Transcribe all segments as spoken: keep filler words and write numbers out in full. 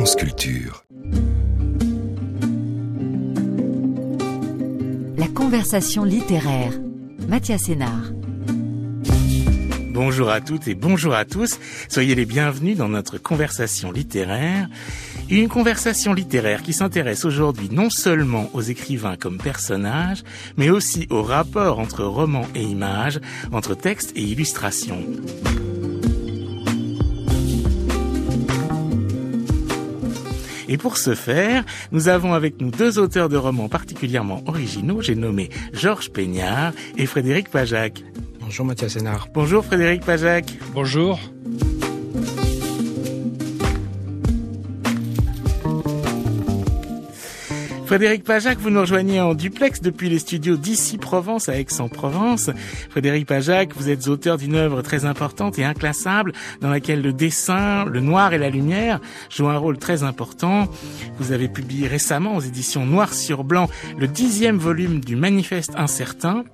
France Culture. La conversation littéraire. Mathias Sénard. Bonjour à toutes et bonjour à tous. Soyez les bienvenus dans notre conversation littéraire. Une conversation littéraire qui s'intéresse aujourd'hui non seulement aux écrivains comme personnages, mais aussi au rapport entre roman et image, entre texte et illustration. Et pour ce faire, nous avons avec nous deux auteurs de romans particulièrement originaux, j'ai nommé Georges Peignard et Frédéric Pajac. Bonjour Mathias Sénard. Bonjour Frédéric Pajac. Bonjour. Frédéric Pajac, vous nous rejoignez en duplex depuis les studios d'Ici Provence à Aix-en-Provence. Frédéric Pajac, vous êtes auteur d'une œuvre très importante et inclassable dans laquelle le dessin, le noir et la lumière jouent un rôle très important. Vous avez publié récemment aux éditions Noir sur Blanc le dixième volume du Manifeste incertain.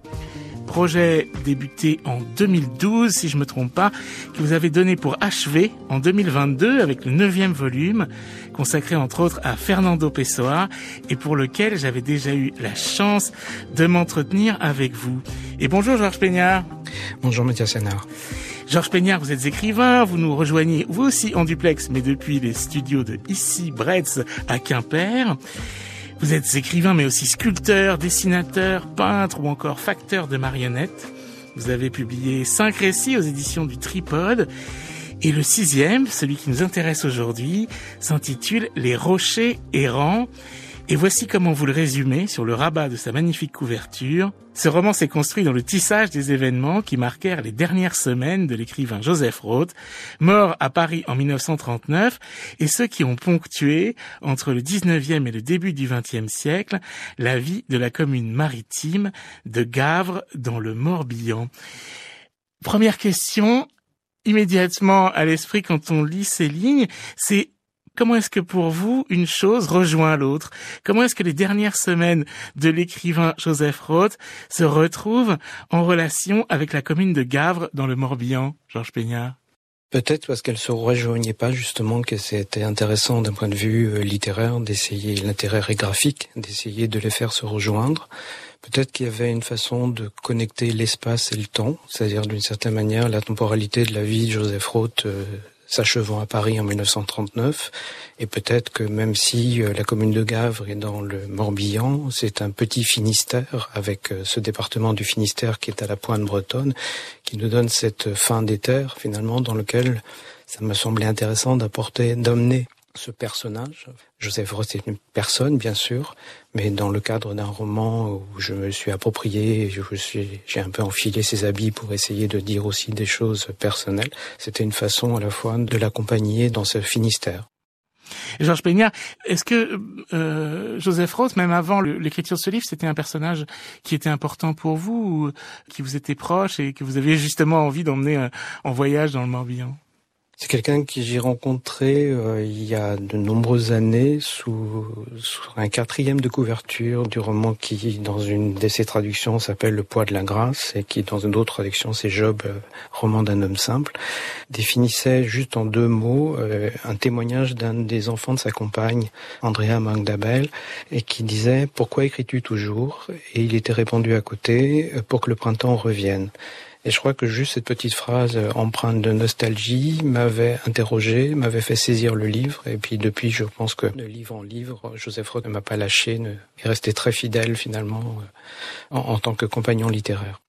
Projet débuté en deux mille douze, si je me trompe pas, que vous avez donné pour achever en deux mille vingt-deux avec le neuvième volume, consacré entre autres à Fernando Pessoa et pour lequel j'avais déjà eu la chance de m'entretenir avec vous. Et bonjour Georges Peignard. Bonjour Mathias Sénard. Georges Peignard, vous êtes écrivain, vous nous rejoignez vous aussi en duplex, mais depuis les studios de Ici Bretz à Quimper. Vous êtes écrivain, mais aussi sculpteur, dessinateur, peintre ou encore facteur de marionnettes. Vous avez publié cinq récits aux éditions du Tripode. Et le sixième, celui qui nous intéresse aujourd'hui, s'intitule « Les rochers errants ». Et voici comment vous le résumez sur le rabat de sa magnifique couverture. Ce roman s'est construit dans le tissage des événements qui marquèrent les dernières semaines de l'écrivain Joseph Roth, mort à Paris en mille neuf cent trente-neuf, et ceux qui ont ponctué, entre le dix-neuvième et le début du vingtième siècle, la vie de la commune maritime de Gavre dans le Morbihan. Première question, immédiatement à l'esprit quand on lit ces lignes, c'est comment est-ce que pour vous, une chose rejoint l'autre? Comment est-ce que les dernières semaines de l'écrivain Joseph Roth se retrouvent en relation avec la commune de Gavre dans le Morbihan, Georges Peignard? Peut-être parce qu'elles ne se rejoignaient pas, justement, que c'était intéressant d'un point de vue littéraire d'essayer l'intérêt graphique, d'essayer de les faire se rejoindre. Peut-être qu'il y avait une façon de connecter l'espace et le temps, c'est-à-dire d'une certaine manière la temporalité de la vie de Joseph Roth euh, s'achevant à Paris en mille neuf cent trente-neuf, et peut-être que même si euh, la commune de Gavre est dans le Morbihan, c'est un petit Finistère, avec euh, ce département du Finistère qui est à la pointe bretonne, qui nous donne cette fin d'éther, finalement, dans lequel ça m'a semblé intéressant d'apporter, d'emmener ce personnage. Joseph Roth est une personne, bien sûr, mais dans le cadre d'un roman où je me suis approprié, je suis, j'ai un peu enfilé ses habits pour essayer de dire aussi des choses personnelles. C'était une façon à la fois de l'accompagner dans ce Finistère. Georges Peignard, est-ce que euh, Joseph Roth, même avant le, l'écriture de ce livre, c'était un personnage qui était important pour vous, ou qui vous était proche et que vous aviez justement envie d'emmener euh, en voyage dans le Morbihan? C'est quelqu'un que j'ai rencontré euh, il y a de nombreuses années sous, sous un quatrième de couverture du roman qui, dans une de ses traductions, s'appelle Le poids de la grâce et qui, dans une autre traduction, c'est Job, euh, roman d'un homme simple, définissait juste en deux mots euh, un témoignage d'un des enfants de sa compagne, Andrea Magdabel, et qui disait « Pourquoi écris-tu toujours ?» Et il était répondu à côté « Pour que le printemps revienne ». Et je crois que juste cette petite phrase empreinte de nostalgie m'avait interrogé, m'avait fait saisir le livre. Et puis depuis, je pense que de livre en livre, Joseph Roth ne m'a pas lâché, ne, est resté très fidèle finalement en, en tant que compagnon littéraire.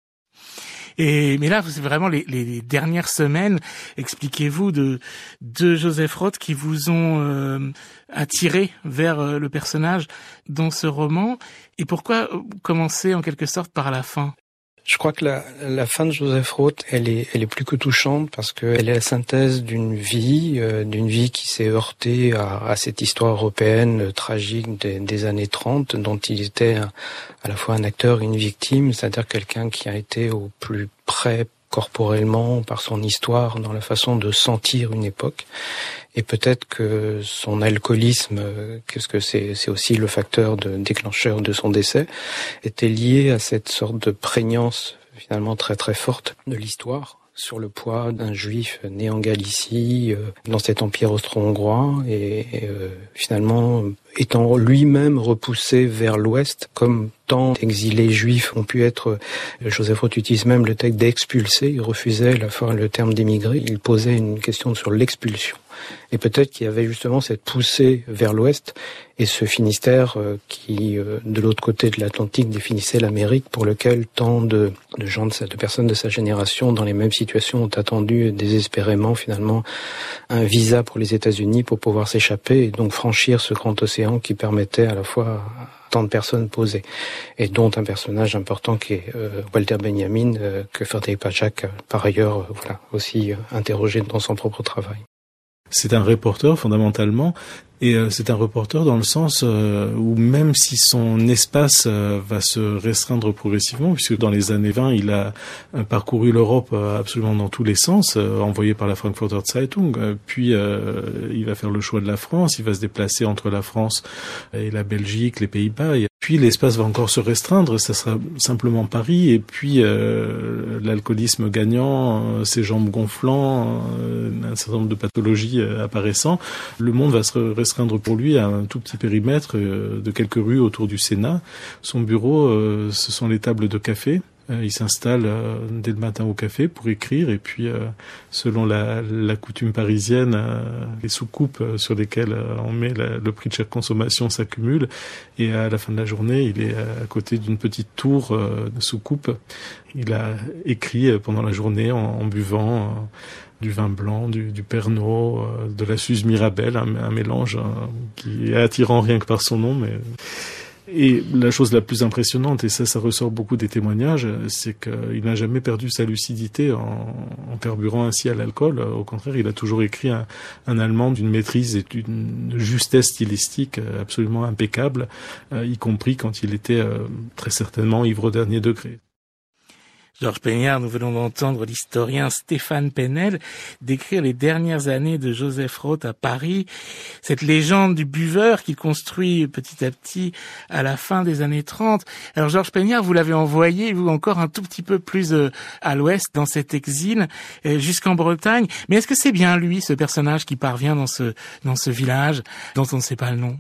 Et mais là, c'est vraiment les, les dernières semaines, expliquez-vous, de de Joseph Roth qui vous ont euh, attiré vers euh, le personnage dans ce roman. Et pourquoi commencer en quelque sorte par la fin? Je crois que la, la fin de Joseph Roth, elle est, elle est plus que touchante parce qu'elle est la synthèse d'une vie, euh, d'une vie qui s'est heurtée à, à cette histoire européenne euh, tragique des, des années trente, dont il était un, à la fois un acteur et une victime, c'est-à-dire quelqu'un qui a été au plus près corporellement par son histoire dans la façon de sentir une époque. Et peut-être que son alcoolisme, qu'est-ce que c'est, c'est aussi le facteur de, déclencheur de son décès, était lié à cette sorte de prégnance finalement très très forte de l'histoire sur le poids d'un juif né en Galicie, euh, dans cet empire austro-hongrois, et, et euh, finalement étant lui-même repoussé vers l'ouest, comme tant d'exilés juifs ont pu être. Joseph Roth utilise même le texte d'expulsé, il refusait la fois le terme d'émigré, il posait une question sur l'expulsion. Et peut-être qu'il y avait justement cette poussée vers l'ouest, et ce Finistère euh, qui, euh, de l'autre côté de l'Atlantique, définissait l'Amérique, pour lequel tant de, de gens, de, sa, de personnes de sa génération, dans les mêmes situations, ont attendu désespérément finalement un visa pour les États-Unis pour pouvoir s'échapper, et donc franchir ce grand océan qui permettait à la fois à tant de personnes posées, et dont un personnage important qui est euh, Walter Benjamin, euh, que Frédéric Pajak a par ailleurs euh, voilà, aussi euh, interrogé dans son propre travail. C'est un reporter fondamentalement, et euh, c'est un reporter dans le sens euh, où même si son espace euh, va se restreindre progressivement, puisque dans les années vingt, il a euh, parcouru l'Europe euh, absolument dans tous les sens, euh, envoyé par la Frankfurter Zeitung, euh, puis euh, il va faire le choix de la France, il va se déplacer entre la France et la Belgique, les Pays-Bas, et puis l'espace va encore se restreindre, ça sera simplement Paris, et puis euh, l'alcoolisme gagnant, euh, ses jambes gonflant, euh, un certain nombre de pathologies euh, apparaissant, le monde va se restreindre pour lui à un tout petit périmètre euh, de quelques rues autour du Sénat. Son bureau, euh, ce sont les tables de café. Euh, il s'installe euh, dès le matin au café pour écrire, et puis euh, selon la, la coutume parisienne, euh, les soucoupes euh, sur lesquelles euh, on met la, le prix de chaque consommation s'accumulent, et à la fin de la journée, il est à côté d'une petite tour euh, de soucoupe. Il a écrit euh, pendant la journée en, en buvant euh, du vin blanc, du, du Pernod, euh, de la Suze Mirabelle, un, un mélange euh, qui est attirant rien que par son nom, mais... Et la chose la plus impressionnante, et ça, ça ressort beaucoup des témoignages, c'est qu'il n'a jamais perdu sa lucidité en, en carburant ainsi à l'alcool. Au contraire, il a toujours écrit un, un allemand d'une maîtrise et d'une justesse stylistique absolument impeccable, euh, y compris quand il était euh, très certainement ivre au dernier degré. Georges Peignard, nous venons d'entendre l'historien Stéphane Penel décrire les dernières années de Joseph Roth à Paris, cette légende du buveur qu'il construit petit à petit à la fin des années trente. Alors Georges Peignard, vous l'avez envoyé, vous, encore un tout petit peu plus euh, à l'ouest, dans cet exil, euh, jusqu'en Bretagne. Mais est-ce que c'est bien lui, ce personnage, qui parvient dans ce, dans ce village dont on ne sait pas le nom ?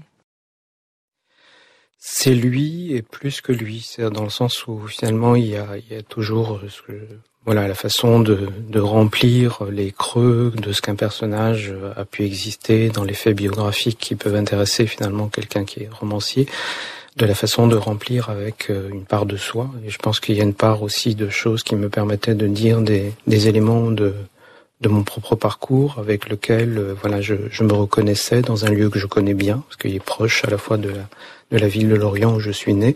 C'est lui et plus que lui, c'est dans le sens où finalement il y a, il y a toujours ce que, voilà, la façon de, de remplir les creux de ce qu'un personnage a pu exister dans les faits biographiques qui peuvent intéresser finalement quelqu'un qui est romancier, de la façon de remplir avec une part de soi. Et je pense qu'il y a une part aussi de choses qui me permettaient de dire des, des éléments de de mon propre parcours avec lequel euh, voilà je, je me reconnaissais dans un lieu que je connais bien parce qu'il est proche à la fois de la de la ville de Lorient où je suis né,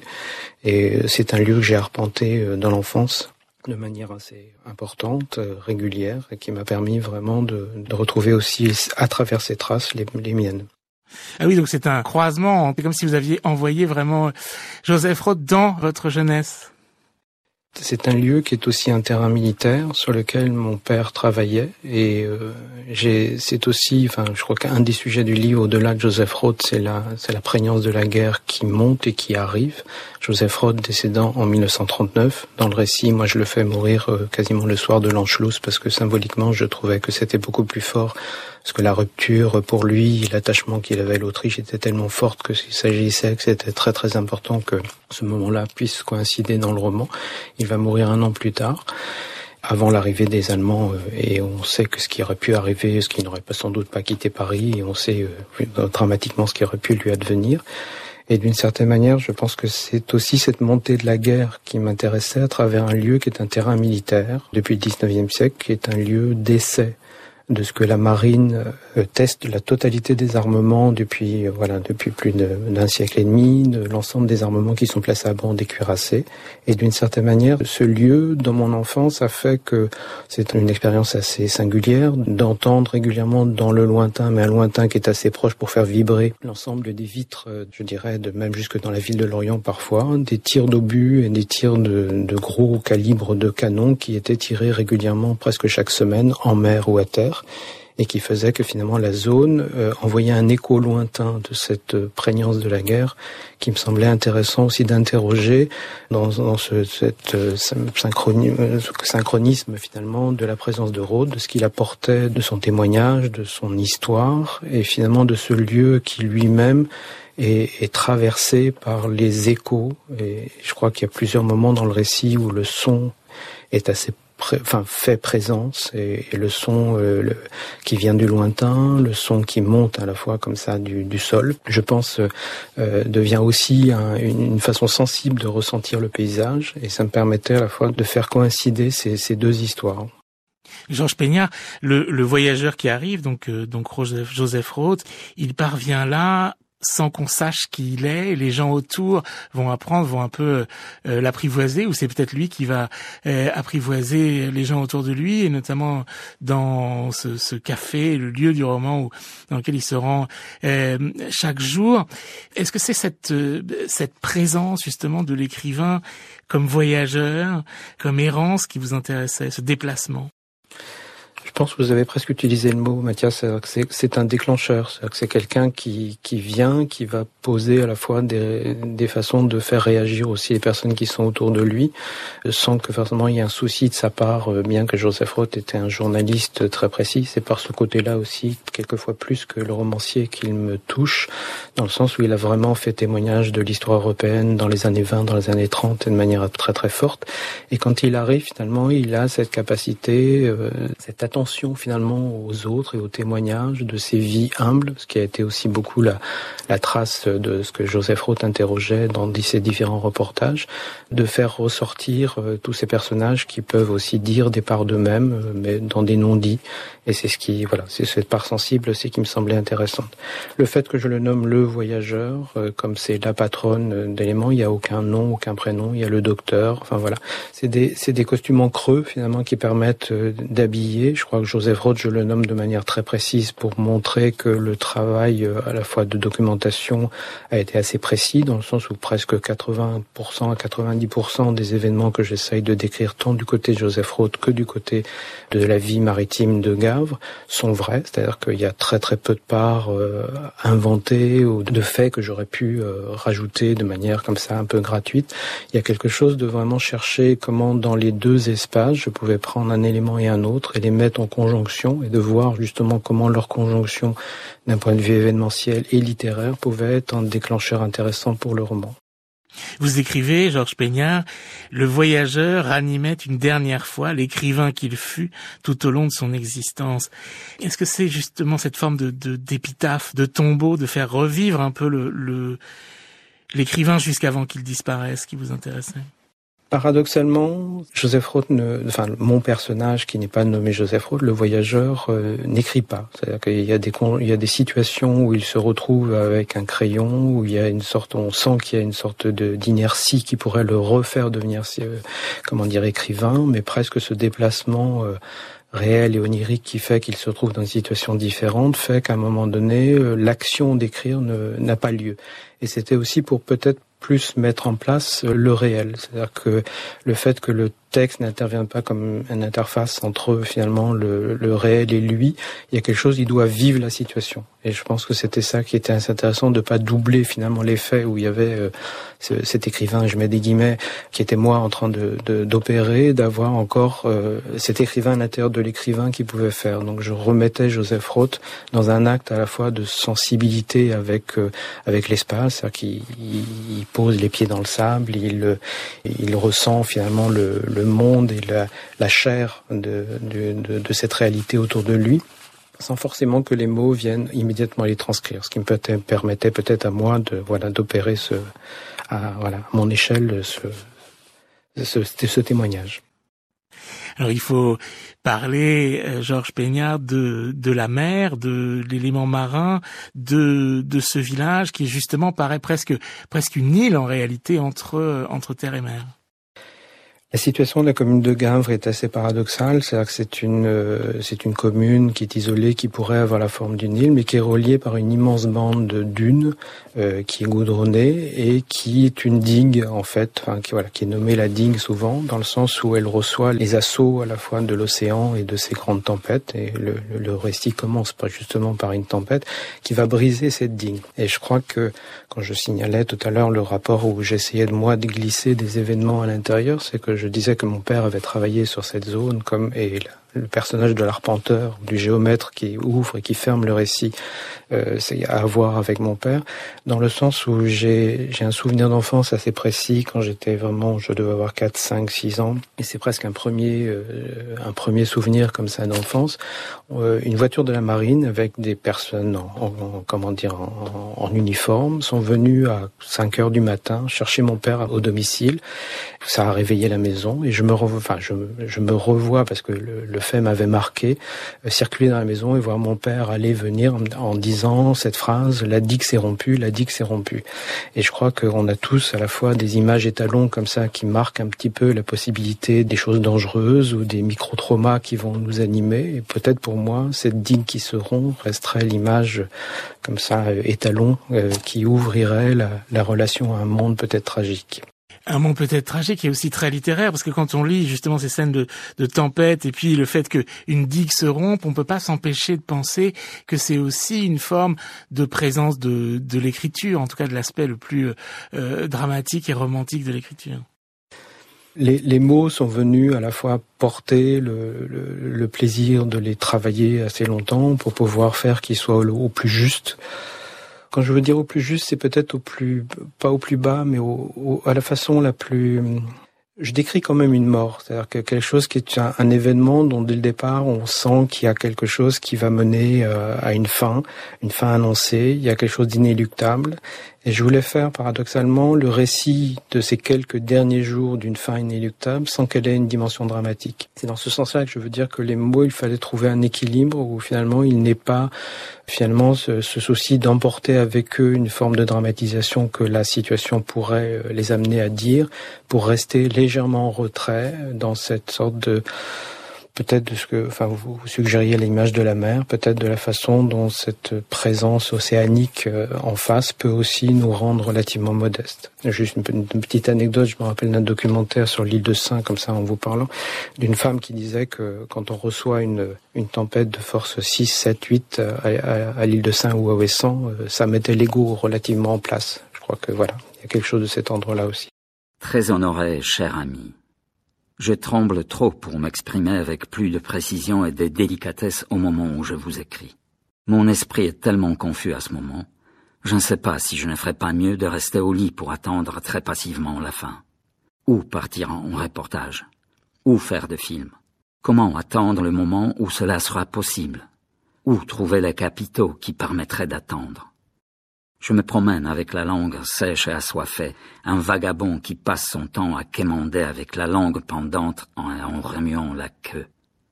et c'est un lieu que j'ai arpenté euh, dans l'enfance de manière assez importante, euh, régulière, et qui m'a permis vraiment de, de retrouver aussi à travers ces traces les, les miennes. Ah oui, donc c'est un croisement, c'est comme si vous aviez envoyé vraiment Joseph Roth dans votre jeunesse. C'est un lieu qui est aussi un terrain militaire sur lequel mon père travaillait, et euh, j'ai, c'est aussi, enfin, je crois qu'un des sujets du livre, au-delà de Joseph Roth, c'est la, c'est la prégnance de la guerre qui monte et qui arrive. Joseph Roth décédant en mille neuf cent trente-neuf. Dans le récit, moi, je le fais mourir euh, quasiment le soir de l'Anschluss parce que symboliquement, je trouvais que c'était beaucoup plus fort. Parce que la rupture, pour lui, l'attachement qu'il avait à l'Autriche était tellement forte que s'il s'agissait que c'était très très important que ce moment-là puisse coïncider dans le roman. Il va mourir un an plus tard, avant l'arrivée des Allemands, et on sait que ce qui aurait pu arriver, ce qui n'aurait pas sans doute pas quitté Paris, et on sait euh, dramatiquement ce qui aurait pu lui advenir. Et d'une certaine manière, je pense que c'est aussi cette montée de la guerre qui m'intéressait à travers un lieu qui est un terrain militaire depuis le dix-neuvième siècle, qui est un lieu d'essai de ce que la marine euh, teste la totalité des armements depuis euh, voilà depuis plus de, d'un siècle et demi, de l'ensemble des armements qui sont placés à bord des cuirassés. Et d'une certaine manière, ce lieu, dans mon enfance, a fait que c'est une expérience assez singulière d'entendre régulièrement dans le lointain, mais un lointain qui est assez proche pour faire vibrer l'ensemble des vitres, euh, je dirais, de même jusque dans la ville de Lorient parfois, des tirs d'obus et des tirs de, de gros calibres de canons qui étaient tirés régulièrement presque chaque semaine en mer ou à terre. et qui faisait que finalement la zone euh, envoyait un écho lointain de cette euh, prégnance de la guerre qui me semblait intéressant aussi d'interroger dans, dans ce cette, euh, synchronisme, synchronisme finalement de la présence de Rhodes, de ce qu'il apportait, de son témoignage, de son histoire et finalement de ce lieu qui lui-même est, est traversé par les échos. Et je crois qu'il y a plusieurs moments dans le récit où le son est assez Pré, enfin fait présence et, et le son euh, le, qui vient du lointain, le son qui monte à la fois comme ça du, du sol, je pense euh, devient aussi un, une, une façon sensible de ressentir le paysage et ça me permettait à la fois de faire coïncider ces, ces deux histoires. Georges Peignard, le, le voyageur qui arrive, donc euh, donc Joseph, Joseph Rhodes, il parvient là sans qu'on sache qui il est, et les gens autour vont apprendre, vont un peu euh, l'apprivoiser, ou c'est peut-être lui qui va euh, apprivoiser les gens autour de lui, et notamment dans ce, ce café, le lieu du roman où, dans lequel il se rend euh, chaque jour. Est-ce que c'est cette euh, cette présence justement de l'écrivain comme voyageur, comme errance qui vous intéressait, ce déplacement? Je pense que vous avez presque utilisé le mot, Mathias, c'est, c'est un déclencheur, c'est-à-dire que c'est quelqu'un qui, qui vient, qui va poser à la fois des, des façons de faire réagir aussi les personnes qui sont autour de lui, sans que forcément il y ait un souci de sa part, bien que Joseph Rhodes était un journaliste très précis, c'est par ce côté-là aussi, quelquefois plus que le romancier, qu'il me touche, dans le sens où il a vraiment fait témoignage de l'histoire européenne dans les années vingt, dans les années trente, et de manière très très forte, et quand il arrive, finalement, il a cette capacité, euh, cette attention finalement aux autres et aux témoignages de ces vies humbles, ce qui a été aussi beaucoup la, la trace de ce que Joseph Rhodes interrogeait dans ses différents reportages, de faire ressortir euh, tous ces personnages qui peuvent aussi dire des parts d'eux-mêmes, euh, mais dans des non-dits. Et c'est ce qui, voilà, c'est cette part sensible, c'est qui me semblait intéressante. Le fait que je le nomme le voyageur, euh, comme c'est la patronne d'éléments, il n'y a aucun nom, aucun prénom, il y a le docteur, enfin voilà. C'est des, c'est des costumes en creux finalement qui permettent euh, d'habiller. Je crois que Joseph Rhodes, je le nomme de manière très précise pour montrer que le travail euh, à la fois de documentation a été assez précis, dans le sens où presque quatre-vingts pour cent à quatre-vingt-dix pour cent des événements que j'essaye de décrire tant du côté de Joseph Rhodes que du côté de la vie maritime de Gavre sont vrais, c'est-à-dire qu'il y a très très peu de parts euh, inventées ou de faits que j'aurais pu euh, rajouter de manière comme ça un peu gratuite. Il y a quelque chose de vraiment chercher comment dans les deux espaces je pouvais prendre un élément et un autre et les mettre en conjonction et de voir justement comment leur conjonction d'un point de vue événementiel et littéraire pouvait être un déclencheur intéressant pour le roman. Vous écrivez, Georges Peignard, le voyageur ranimait une dernière fois l'écrivain qu'il fut tout au long de son existence. Est-ce que c'est justement cette forme de, de d'épitaphe, de tombeau, de faire revivre un peu le, le l'écrivain jusqu'avant qu'il disparaisse qui vous intéressait? Paradoxalement, Joseph Rhodes, ne, enfin mon personnage qui n'est pas nommé Joseph Rhodes, le voyageur, euh, n'écrit pas. C'est-à-dire qu'il y a des il y a des situations où il se retrouve avec un crayon, où il y a une sorte, on sent qu'il y a une sorte de d'inertie qui pourrait le refaire devenir, euh, comment dire, écrivain, mais presque ce déplacement euh, réel et onirique qui fait qu'il se retrouve dans une situation différente fait qu'à un moment donné, euh, l'action d'écrire ne, n'a pas lieu. Et c'était aussi pour peut-être plus mettre en place le réel. C'est-à-dire que le fait que le texte n'intervient pas comme une interface entre finalement le, le réel et lui, il y a quelque chose, il doit vivre la situation. Et je pense que c'était ça qui était assez intéressant, de pas doubler finalement les faits où il y avait euh, ce, cet écrivain, je mets des guillemets, qui était moi en train de, de d'opérer, d'avoir encore euh, cet écrivain à l'intérieur de l'écrivain qui pouvait faire. Donc je remettais Joseph Rhodes dans un acte à la fois de sensibilité avec euh, avec l'espace, c'est-à-dire qu'il il pose les pieds dans le sable, il il ressent finalement le, le monde et la, la chair de, de, de, de cette réalité autour de lui, sans forcément que les mots viennent immédiatement les transcrire, ce qui me peut permettait peut-être à moi de voilà d'opérer ce à voilà à mon échelle ce ce, ce, ce témoignage. Alors il faut parler, euh, Georges Peignard, de de la mer, de l'élément marin, de de ce village qui justement paraît presque presque une île en réalité entre entre terre et mer. La situation de la commune de Guimvre est assez paradoxale, c'est-à-dire que c'est une euh, c'est une commune qui est isolée, qui pourrait avoir la forme d'une île, mais qui est reliée par une immense bande de dunes euh, qui est goudronnée et qui est une digue en fait, enfin qui voilà, qui est nommée la digue souvent, dans le sens où elle reçoit les assauts à la fois de l'océan et de ces grandes tempêtes. Et le, le, le récit commence pas justement par une tempête qui va briser cette digue. Et je crois que quand je signalais tout à l'heure le rapport où j'essayais de moi de glisser des événements à l'intérieur, c'est que je disais que mon père avait travaillé sur cette zone comme et le personnage de l'arpenteur, du géomètre qui ouvre et qui ferme le récit, euh, c'est à voir avec mon père, dans le sens où j'ai j'ai un souvenir d'enfance assez précis quand j'étais vraiment, je devais avoir quatre, cinq, six ans, et c'est presque un premier euh, un premier souvenir comme ça d'enfance, euh, une voiture de la marine avec des personnes en, en, en comment dire en, en uniforme sont venues à cinq heures du matin chercher mon père au domicile. Ça a réveillé la maison et je me revois, enfin je, je me revois parce que le, le fait m'avait marqué, euh, circuler dans la maison et voir mon père aller venir en, en disant cette phrase, la digue s'est rompue, la digue s'est rompue. Et je crois qu'on a tous à la fois des images étalons comme ça qui marquent un petit peu la possibilité des choses dangereuses ou des micro-traumas qui vont nous animer. Et peut-être pour moi, cette digue qui se rompt resterait l'image comme ça, euh, étalon, euh, qui ouvrirait la, la relation à un monde peut-être tragique. Un monde peut-être tragique et aussi très littéraire, parce que quand on lit justement ces scènes de, de tempête et puis le fait qu'une digue se rompe, on peut pas s'empêcher de penser que c'est aussi une forme de présence de, de l'écriture, en tout cas de l'aspect le plus euh, dramatique et romantique de l'écriture. Les, les mots sont venus à la fois porter le, le, le plaisir de les travailler assez longtemps pour pouvoir faire qu'ils soient au, au plus juste. Quand je veux dire au plus juste, c'est peut-être au plus, pas au plus bas, mais au, au, à la façon la plus... Je décris quand même une mort, c'est-à-dire que quelque chose qui est un, un événement dont dès le départ on sent qu'il y a quelque chose qui va mener euh, à une fin, une fin annoncée, il y a quelque chose d'inéluctable. Et je voulais faire paradoxalement le récit de ces quelques derniers jours d'une fin inéluctable sans qu'elle ait une dimension dramatique. C'est dans ce sens-là que je veux dire que les mots, il fallait trouver un équilibre où finalement il n'est pas finalement ce, ce souci d'emporter avec eux une forme de dramatisation que la situation pourrait les amener à dire, pour rester légèrement en retrait dans cette sorte de... peut-être de ce que, enfin, vous suggériez l'image de la mer, peut-être de la façon dont cette présence océanique en face peut aussi nous rendre relativement modestes. Juste une, une petite anecdote, je me rappelle d'un documentaire sur l'île de Sein, comme ça en vous parlant, d'une femme qui disait que quand on reçoit une, une tempête de force six, sept, huit à, à, à l'île de Sein ou à Ouessant, ça mettait l'ego relativement en place. Je crois que voilà, il y a quelque chose de cet endroit-là aussi. Très honoré, cher ami. Je tremble trop pour m'exprimer avec plus de précision et de délicatesse au moment où je vous écris. Mon esprit est tellement confus à ce moment, je ne sais pas si je ne ferais pas mieux de rester au lit pour attendre très passivement la fin. Ou partir en reportage. Ou faire de films. Comment attendre le moment où cela sera possible? Où trouver les capitaux qui permettraient d'attendre? Je me promène avec la langue sèche et assoiffée, un vagabond qui passe son temps à quémander avec la langue pendante en, en remuant la queue.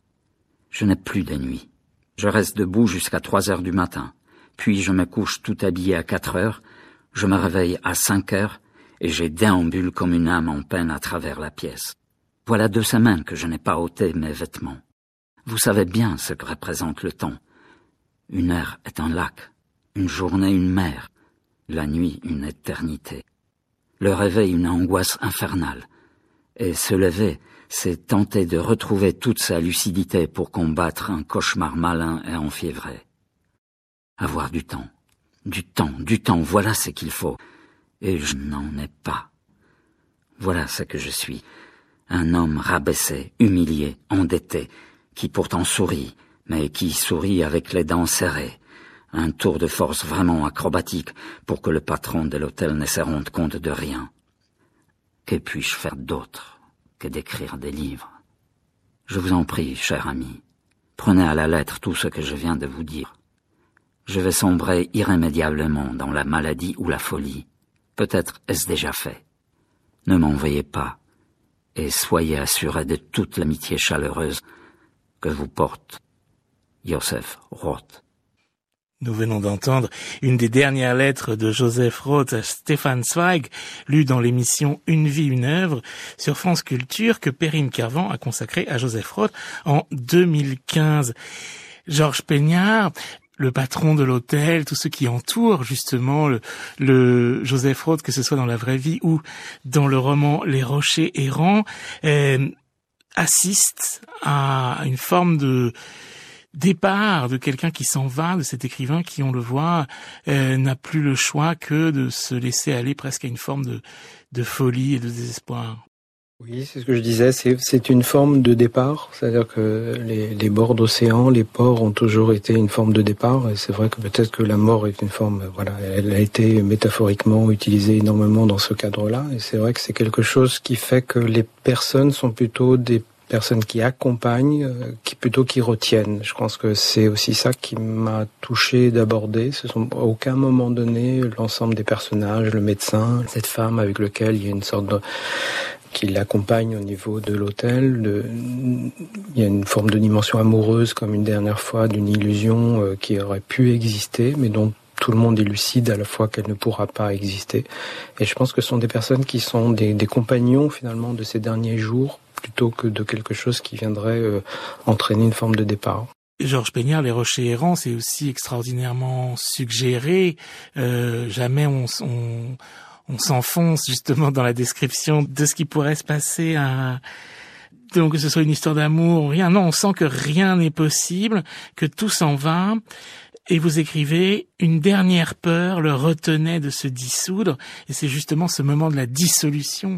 Je n'ai plus de nuit. Je reste debout jusqu'à trois heures du matin, puis je me couche tout habillé à quatre heures, je me réveille à cinq heures et j'ai déambule comme une âme en peine à travers la pièce. Voilà deux semaines que je n'ai pas ôté mes vêtements. Vous savez bien ce que représente le temps. Une heure est un lac, une journée une mer. La nuit, une éternité. Le réveil, une angoisse infernale. Et se lever, c'est tenter de retrouver toute sa lucidité pour combattre un cauchemar malin et enfiévré. Avoir du temps. Du temps, du temps, voilà ce qu'il faut. Et je n'en ai pas. Voilà ce que je suis. Un homme rabaissé, humilié, endetté, qui pourtant sourit, mais qui sourit avec les dents serrées. Un tour de force vraiment acrobatique pour que le patron de l'hôtel ne se rende compte de rien. Que puis-je faire d'autre que d'écrire des livres? Je vous en prie, cher ami, prenez à la lettre tout ce que je viens de vous dire. Je vais sombrer irrémédiablement dans la maladie ou la folie. Peut-être est-ce déjà fait. Ne m'en veuillez pas, et soyez assurés de toute l'amitié chaleureuse que vous porte Joseph Roth. Nous venons d'entendre une des dernières lettres de Joseph Roth à Stefan Zweig, lue dans l'émission Une vie, une œuvre sur France Culture que Perrine Carvan a consacrée à Joseph Roth en deux mille quinze. Georges Peignard, le patron de l'hôtel, tous ceux qui entourent justement le, le Joseph Roth, que ce soit dans la vraie vie ou dans le roman Les Rochers Errants, euh, assistent à une forme de départ de quelqu'un qui s'en va, de cet écrivain qui, on le voit, euh, n'a plus le choix que de se laisser aller presque à une forme de, de folie et de désespoir. Oui, c'est ce que je disais, c'est, c'est une forme de départ, c'est-à-dire que les, les bords d'océan, les ports ont toujours été une forme de départ, et c'est vrai que peut-être que la mort est une forme, voilà, elle a été métaphoriquement utilisée énormément dans ce cadre-là, et c'est vrai que c'est quelque chose qui fait que les personnes sont plutôt des personnes qui accompagnent, qui plutôt qui retiennent. Je pense que c'est aussi ça qui m'a touché d'aborder. Ce sont à aucun moment donné l'ensemble des personnages, le médecin, cette femme avec lequel il y a une sorte de qui l'accompagne au niveau de l'hôtel. De, il y a une forme de dimension amoureuse, comme une dernière fois, d'une illusion euh, qui aurait pu exister, mais dont tout le monde élucide à la fois qu'elle ne pourra pas exister. Et je pense que ce sont des personnes qui sont des, des compagnons finalement de ces derniers jours, plutôt que de quelque chose qui viendrait euh, entraîner une forme de départ. Georges Peignard, Les Rochers Errants, c'est aussi extraordinairement suggéré. Euh, jamais on, on, on s'enfonce justement dans la description de ce qui pourrait se passer à... Donc que ce soit une histoire d'amour, rien. Non, on sent que rien n'est possible, que tout s'en va. Et vous écrivez, une dernière peur le retenait de se dissoudre, et c'est justement ce moment de la dissolution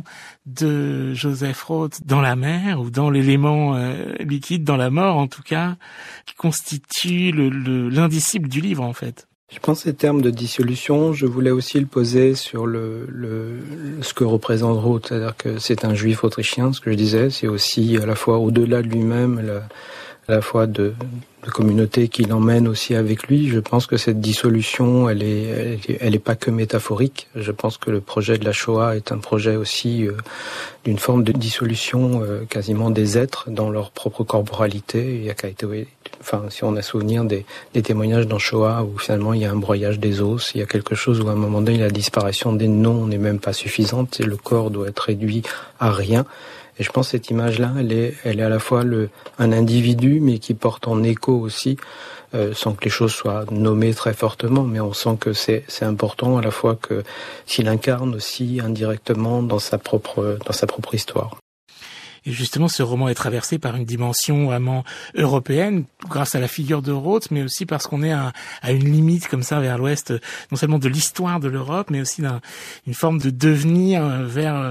de Joseph Roth dans la mer, ou dans l'élément euh, liquide, dans la mort en tout cas, qui constitue le, le, l'indicible du livre en fait. Je pense que ces termes de dissolution, je voulais aussi le poser sur le, le ce que représente Roth, c'est-à-dire que c'est un juif autrichien, ce que je disais, c'est aussi à la fois au-delà de lui-même, la, à la fois de, de communauté qui l'emmène aussi avec lui. Je pense que cette dissolution, elle est, elle est, elle est pas que métaphorique. Je pense que le projet de la Shoah est un projet aussi euh, d'une forme de dissolution euh, quasiment des êtres dans leur propre corporalité. Il y a qu'à être, enfin, si on a souvenir des, des témoignages dans Shoah où finalement il y a un broyage des os, il y a quelque chose où à un moment donné la disparition des noms n'est même pas suffisante et le corps doit être réduit à rien. Et je pense que cette image-là, elle est, elle est à la fois le, un individu, mais qui porte en écho aussi, euh, sans que les choses soient nommées très fortement, mais on sent que c'est, c'est important à la fois que s'il incarne aussi indirectement dans sa propre, dans sa propre histoire. Et justement, ce roman est traversé par une dimension vraiment européenne, grâce à la figure de Roth, mais aussi parce qu'on est à, à une limite comme ça vers l'ouest, non seulement de l'histoire de l'Europe, mais aussi d'une forme de devenir vers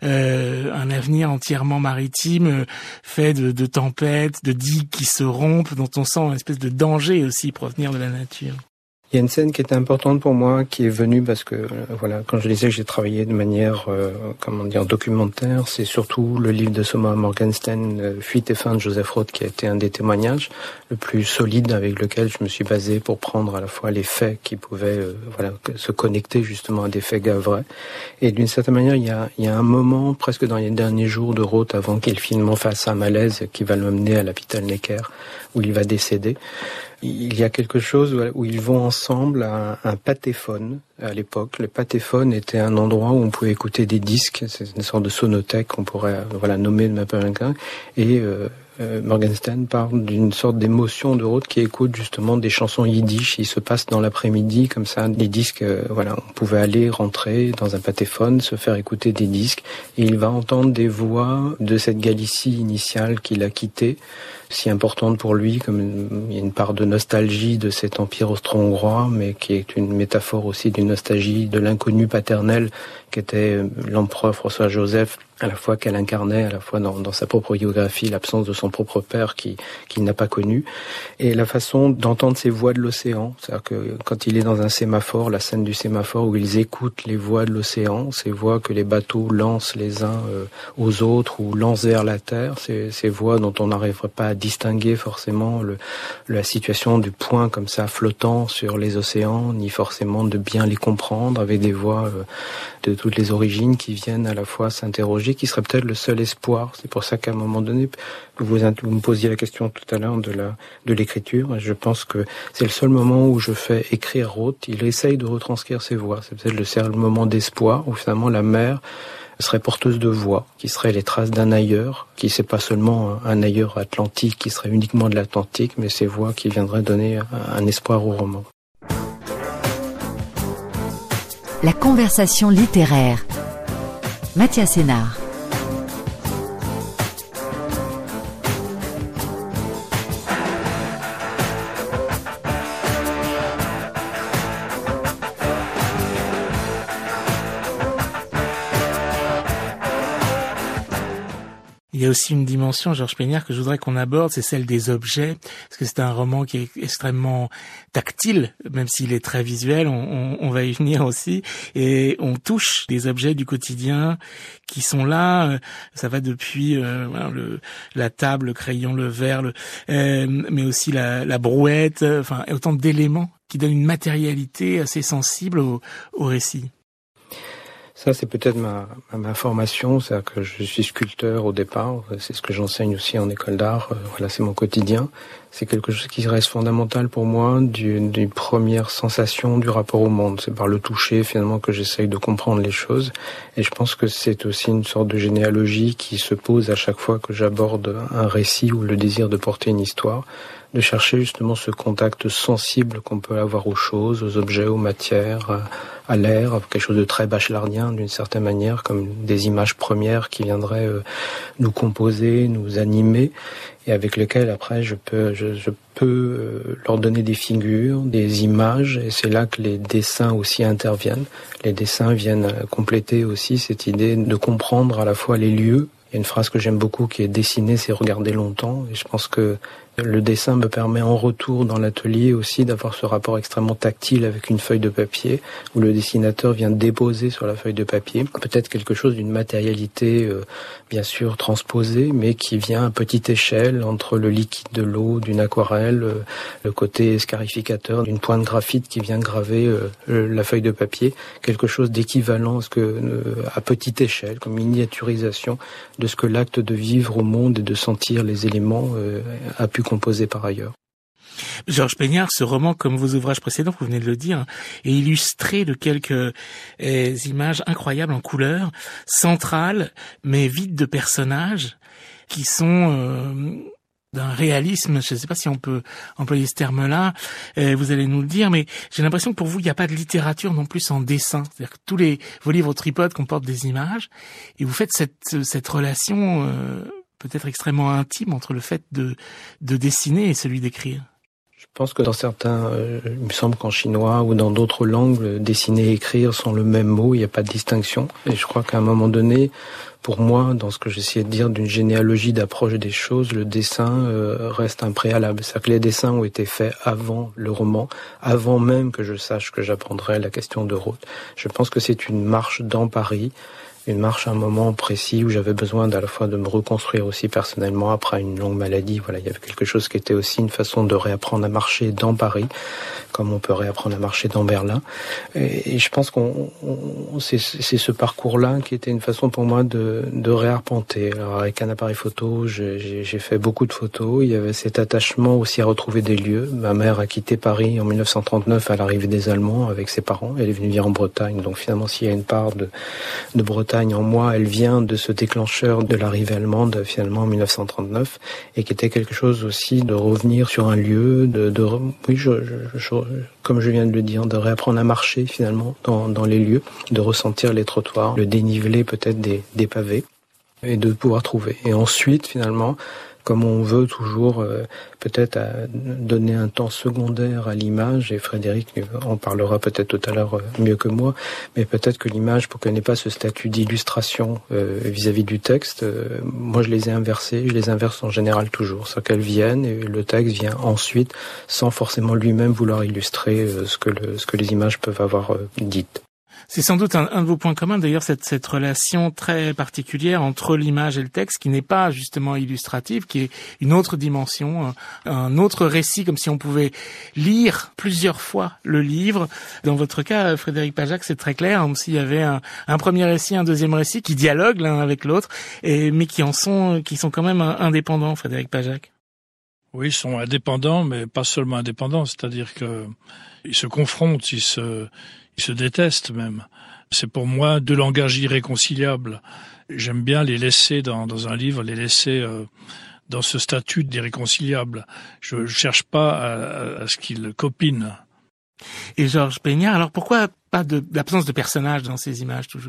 euh, un avenir entièrement maritime, fait de, de tempêtes, de digues qui se rompent, dont on sent une espèce de danger aussi provenir de la nature. Il y a une scène qui était importante pour moi, qui est venue parce que, euh, voilà, quand je disais que j'ai travaillé de manière, euh, comment dire, documentaire, c'est surtout le livre de Soma Morgenstern, euh, Fuite et fin de Joseph Roth, qui a été un des témoignages le plus solide avec lequel je me suis basé pour prendre à la fois les faits qui pouvaient, euh, voilà, se connecter justement à des faits vrais. Et d'une certaine manière, il y a, il y a un moment, presque dans les derniers jours de Roth, avant qu'il finalement fasse un malaise qui va le mener à l'hôpital Necker, où il va décéder. Il y a quelque chose où ils vont ensemble à un, un patéphone à l'époque. Le patéphone était un endroit où on pouvait écouter des disques, c'est une sorte de sonothèque, on pourrait voilà nommer de ma part. Et euh, euh, Morgenstern parle d'une sorte d'émotion de Roth qui écoute justement des chansons yiddish. Il se passe dans l'après-midi comme ça, des disques. Euh, voilà, on pouvait aller rentrer dans un patéphone, se faire écouter des disques, et il va entendre des voix de cette Galicie initiale qu'il a quittée, si importante pour lui, comme une, il y a une part de nostalgie de cet empire austro-hongrois, mais qui est une métaphore aussi d'une nostalgie de l'inconnu paternel qu'était l'empereur François-Joseph, à la fois qu'elle incarnait, à la fois dans, dans sa propre biographie, l'absence de son propre père qui, qu'il n'a pas connu, et la façon d'entendre ces voix de l'océan. C'est-à-dire que quand il est dans un sémaphore, la scène du sémaphore où ils écoutent les voix de l'océan, ces voix que les bateaux lancent les uns euh, aux autres ou lancent vers la terre, ces, ces voix dont on n'arriverait pas à distinguer forcément le, la situation du point comme ça flottant sur les océans, ni forcément de bien les comprendre avec des voix euh, de toutes les origines qui viennent à la fois s'interroger, qui serait peut-être le seul espoir. C'est pour ça qu'à un moment donné, vous, vous me posiez la question tout à l'heure de la de l'écriture, et je pense que c'est le seul moment où je fais écrire Roth. Il essaye de retranscrire ses voix. C'est peut-être le seul moment d'espoir où finalement la mer serait porteuse de voix, qui seraient les traces d'un ailleurs, qui c'est pas seulement un ailleurs atlantique, qui serait uniquement de l'Atlantique, mais ces voix qui viendraient donner un espoir au roman. La conversation littéraire. Mathias Sénard. Il y a aussi une dimension, Georges Péniard, que je voudrais qu'on aborde, c'est celle des objets, parce que c'est un roman qui est extrêmement tactile, même s'il est très visuel, on, on, on va y venir aussi, et on touche des objets du quotidien qui sont là, ça va depuis euh, le, la table, le crayon, le verre, le, euh, mais aussi la, la brouette, enfin autant d'éléments qui donnent une matérialité assez sensible au, au récit. Ça, c'est peut-être ma, ma formation, c'est-à-dire que je suis sculpteur au départ, c'est ce que j'enseigne aussi en école d'art, voilà, c'est mon quotidien. C'est quelque chose qui reste fondamental pour moi d'une, d'une première sensation du rapport au monde. C'est par le toucher, finalement, que j'essaye de comprendre les choses. Et je pense que c'est aussi une sorte de généalogie qui se pose à chaque fois que j'aborde un récit ou le désir de porter une histoire, de chercher justement ce contact sensible qu'on peut avoir aux choses, aux objets, aux matières, à l'air, quelque chose de très bachelardien d'une certaine manière, comme des images premières qui viendraient euh, nous composer, nous animer, et avec lesquelles après je peux, je, je peux euh, leur donner des figures, des images, et c'est là que les dessins aussi interviennent. Les dessins viennent compléter aussi cette idée de comprendre à la fois les lieux. Il y a une phrase que j'aime beaucoup qui est « dessiner, c'est regarder longtemps », et je pense que le dessin me permet en retour dans l'atelier aussi d'avoir ce rapport extrêmement tactile avec une feuille de papier où le dessinateur vient déposer sur la feuille de papier peut-être quelque chose d'une matérialité euh, bien sûr transposée, mais qui vient à petite échelle entre le liquide de l'eau, d'une aquarelle, euh, le côté scarificateur d'une pointe graphite qui vient graver euh, la feuille de papier, quelque chose d'équivalent à ce que euh, à petite échelle, comme miniaturisation de ce que l'acte de vivre au monde et de sentir les éléments euh, a pu composé par ailleurs. Georges Péniard, ce roman, comme vos ouvrages précédents, vous venez de le dire, est illustré de quelques euh, images incroyables en couleurs, centrales, mais vides de personnages, qui sont euh, d'un réalisme, je ne sais pas si on peut employer ce terme-là, euh, vous allez nous le dire, mais j'ai l'impression que pour vous, il n'y a pas de littérature non plus en dessin. C'est-à-dire que tous les vos livres tripodes comportent des images, et vous faites cette, cette relation euh, peut-être extrêmement intime entre le fait de, de dessiner et celui d'écrire. Je pense que dans certains, euh, il me semble qu'en chinois ou dans d'autres langues, dessiner et écrire sont le même mot, il n'y a pas de distinction. Et je crois qu'à un moment donné, pour moi, dans ce que j'essayais de dire d'une généalogie d'approche des choses, le dessin euh, reste un préalable. C'est-à-dire que les dessins ont été faits avant le roman, avant même que je sache que j'apprendrais la question de Roth. Je pense que c'est une marche dans Paris, une marche à un moment précis où j'avais besoin à la fois de me reconstruire aussi personnellement après une longue maladie. Voilà, il y avait quelque chose qui était aussi une façon de réapprendre à marcher dans Paris, comme on peut réapprendre à marcher dans Berlin. Et, et je pense qu'on on, c'est, c'est ce parcours-là qui était une façon pour moi de, de réarpenter. Alors avec un appareil photo, j'ai, j'ai fait beaucoup de photos. Il y avait cet attachement aussi à retrouver des lieux. Ma mère a quitté Paris en dix-neuf cent trente-neuf à l'arrivée des Allemands avec ses parents. Elle est venue vivre en Bretagne. Donc finalement, s'il y a une part de, de Bretagne en moi, elle vient de ce déclencheur de l'arrivée allemande finalement en dix-neuf cent trente-neuf, et qui était quelque chose aussi de revenir sur un lieu, de, de oui, je, je, je, comme je viens de le dire, de réapprendre à marcher finalement dans, dans les lieux, de ressentir les trottoirs, le dénivelé peut-être des, des pavés, et de pouvoir trouver. Et ensuite finalement, comme on veut toujours euh, peut-être à donner un temps secondaire à l'image, et Frédéric en parlera peut-être tout à l'heure euh, mieux que moi, mais peut-être que l'image, pour qu'elle n'ait pas ce statut d'illustration euh, vis-à-vis du texte, euh, moi je les ai inversées, je les inverse en général toujours, c'est qu'elles viennent et le texte vient ensuite, sans forcément lui-même vouloir illustrer euh, ce que le, ce que les images peuvent avoir euh, dites. C'est sans doute un, un de vos points communs, d'ailleurs, cette, cette relation très particulière entre l'image et le texte, qui n'est pas justement illustrative, qui est une autre dimension, un, un autre récit, comme si on pouvait lire plusieurs fois le livre. Dans votre cas, Frédéric Pajac, c'est très clair, comme s'il y avait un, un premier récit, un deuxième récit, qui dialoguent l'un avec l'autre, et, mais qui en sont, qui sont quand même indépendants, Frédéric Pajac. Oui, ils sont indépendants, mais pas seulement indépendants, c'est-à-dire que ils se confrontent, ils se, ils se détestent même. C'est pour moi deux langages irréconciliables. J'aime bien les laisser dans, dans un livre, les laisser euh, dans ce statut d'irréconciliable. Je ne cherche pas à, à, à ce qu'ils copinent. Et Georges Péniard, alors pourquoi pas de, d'absence de personnages dans ces images toujours ?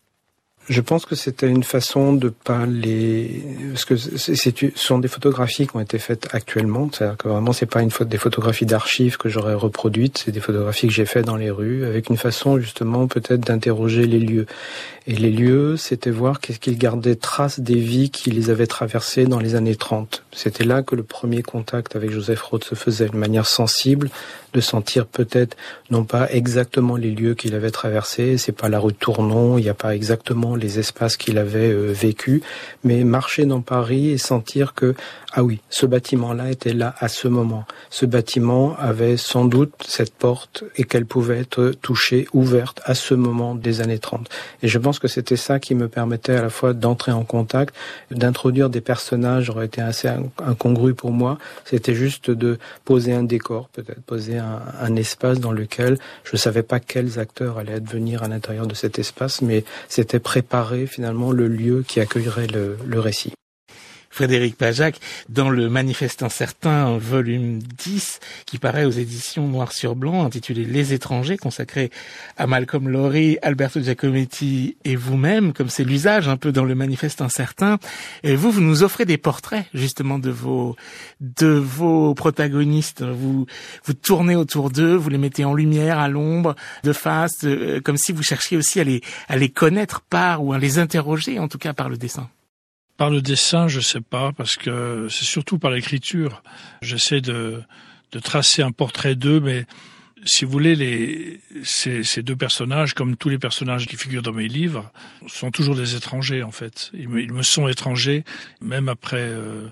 Je pense que c'était une façon de pas les, parce que c'est, c'est, ce sont des photographies qui ont été faites actuellement. C'est-à-dire que vraiment c'est pas une faute des photographies d'archives que j'aurais reproduites, c'est des photographies que j'ai faites dans les rues avec une façon justement peut-être d'interroger les lieux. Et les lieux, c'était voir qu'est-ce qu'ils gardaient trace des vies qui les avaient traversées dans les années trente. C'était là que le premier contact avec Joseph Roth se faisait, de manière sensible, de sentir peut-être non pas exactement les lieux qu'il avait traversés, c'est pas la rue Tournon, il n'y a pas exactement les espaces qu'il avait euh, vécus, mais marcher dans Paris et sentir que ah oui, ce bâtiment-là était là à ce moment. Ce bâtiment avait sans doute cette porte et qu'elle pouvait être touchée, ouverte à ce moment des années trente. Et je pense que c'était ça qui me permettait à la fois d'entrer en contact, d'introduire des personnages aurait été assez incongru pour moi. C'était juste de poser un décor, peut-être poser un, un espace dans lequel je ne savais pas quels acteurs allaient advenir à l'intérieur de cet espace, mais c'était préparer finalement le lieu qui accueillerait le, le récit. Frédéric Pajac, dans le Manifeste incertain, volume dix, qui paraît aux éditions Noir sur Blanc, intitulé Les étrangers, consacré à Malcolm Lowry, Alberto Giacometti et vous-même, comme c'est l'usage un peu dans le Manifeste incertain. Et vous, vous nous offrez des portraits, justement, de vos, de vos protagonistes. Vous, vous tournez autour d'eux, vous les mettez en lumière, à l'ombre, de face, euh, comme si vous cherchiez aussi à les, à les connaître par, ou à les interroger, en tout cas, par le dessin. Par le dessin, je sais pas, parce que c'est surtout par l'écriture. J'essaie de, de tracer un portrait d'eux, mais si vous voulez, les, ces, ces deux personnages, comme tous les personnages qui figurent dans mes livres, sont toujours des étrangers, en fait. Ils me, ils me sont étrangers, même après euh,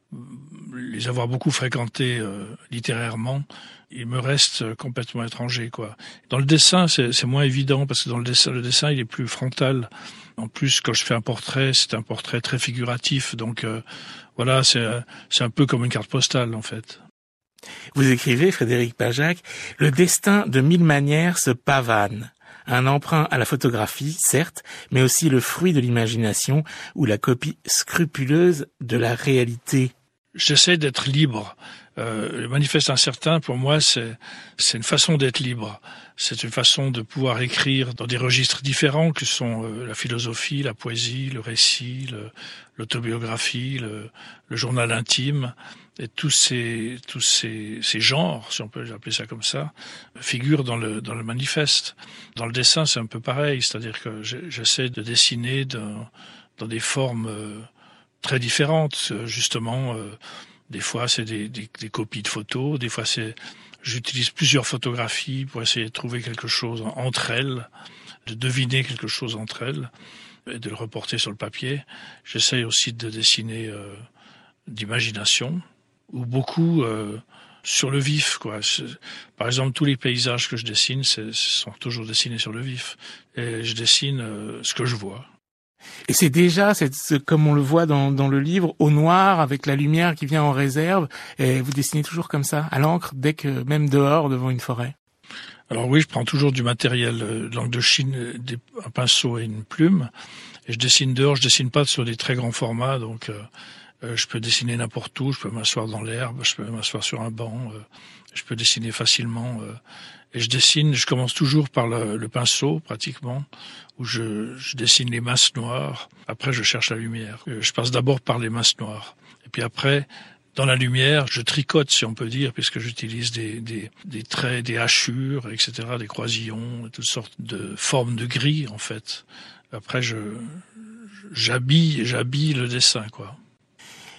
les avoir beaucoup fréquentés euh, littérairement. Il me reste complètement étranger, quoi. Dans le dessin, c'est, c'est moins évident, parce que dans le dessin, le dessin, il est plus frontal. En plus, quand je fais un portrait, c'est un portrait très figuratif. Donc euh, voilà, c'est, c'est un peu comme une carte postale, en fait. Vous écrivez, Frédéric Pajac, « Le destin de mille manières se pavane ». Un emprunt à la photographie, certes, mais aussi le fruit de l'imagination ou la copie scrupuleuse de la réalité. J'essaie d'être libre. Euh, le Manifeste incertain, pour moi, c'est, c'est une façon d'être libre. C'est une façon de pouvoir écrire dans des registres différents que sont euh, la philosophie, la poésie, le récit, le, l'autobiographie, le, le journal intime. Et tous ces, tous ces, ces genres, si on peut appeler ça comme ça, figurent dans le, dans le manifeste. Dans le dessin, c'est un peu pareil. C'est-à-dire que j'essaie de dessiner dans, dans des formes euh, très différentes, justement. Euh, des fois, c'est des, des, des copies de photos. Des fois, c'est, j'utilise plusieurs photographies pour essayer de trouver quelque chose entre elles, de deviner quelque chose entre elles et de le reporter sur le papier. J'essaie aussi de dessiner euh, d'imagination, ou beaucoup euh, sur le vif, quoi. Par exemple, tous les paysages que je dessine, c'est, sont toujours dessinés sur le vif. Et je dessine euh, ce que je vois. Et c'est déjà, c'est, c'est, comme on le voit dans, dans le livre, au noir, avec la lumière qui vient en réserve, et vous dessinez toujours comme ça, à l'encre, dès que, même dehors, devant une forêt. Alors oui, je prends toujours du matériel, de l'encre de Chine, des, un pinceau et une plume, et je dessine dehors, je dessine pas sur des très grands formats, donc euh, euh, je peux dessiner n'importe où, je peux m'asseoir dans l'herbe, je peux m'asseoir sur un banc, euh, je peux dessiner facilement, euh, et je dessine, je commence toujours par le, le pinceau, pratiquement, où je, je dessine les masses noires. Après, je cherche la lumière. Je passe d'abord par les masses noires. Et puis après, dans la lumière, je tricote, si on peut dire, puisque j'utilise des, des, des traits, des hachures, et cetera, des croisillons, toutes sortes de formes de gris, en fait. Après, je, j'habille, j'habille le dessin, quoi.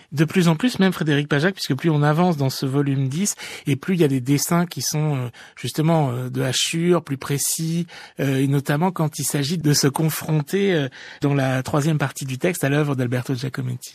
de plus en plus, même Frédéric Pajac, puisque plus on avance dans ce volume dix, et plus il y a des dessins qui sont euh, justement euh, de hachures, plus précis, euh, et notamment quand il s'agit de se confronter euh, dans la troisième partie du texte à l'œuvre d'Alberto Giacometti.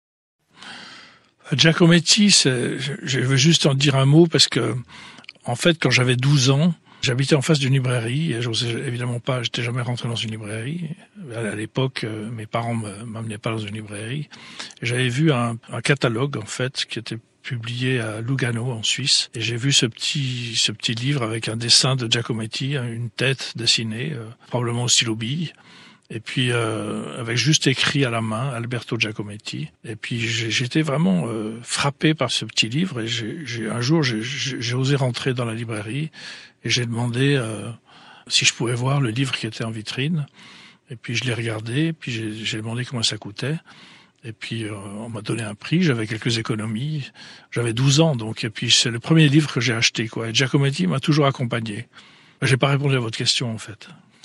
Giacometti, c'est, je, je veux juste en dire un mot parce que, en fait, quand j'avais douze ans, j'habitais en face d'une librairie et j'osais évidemment pas, j'étais jamais rentré dans une librairie. À l'époque, mes parents me, m'amenaient pas dans une librairie. Et j'avais vu un, un catalogue, en fait, qui était publié à Lugano, en Suisse. Et j'ai vu ce petit, ce petit livre avec un dessin de Giacometti, une tête dessinée, euh, probablement au stylo bille. Et puis, euh, avec juste écrit à la main, Alberto Giacometti. Et puis, j'ai, j'étais vraiment euh, frappé par ce petit livre. Et j'ai, j'ai, un jour, j'ai, j'ai osé rentrer dans la librairie et j'ai demandé euh, si je pouvais voir le livre qui était en vitrine. Et puis, je l'ai regardé. Puis, j'ai, j'ai demandé comment ça coûtait. Et puis, euh, on m'a donné un prix. J'avais quelques économies. J'avais douze ans, donc. Et puis, c'est le premier livre que j'ai acheté, quoi. Et Giacometti m'a toujours accompagné. J'ai pas répondu à votre question, en fait.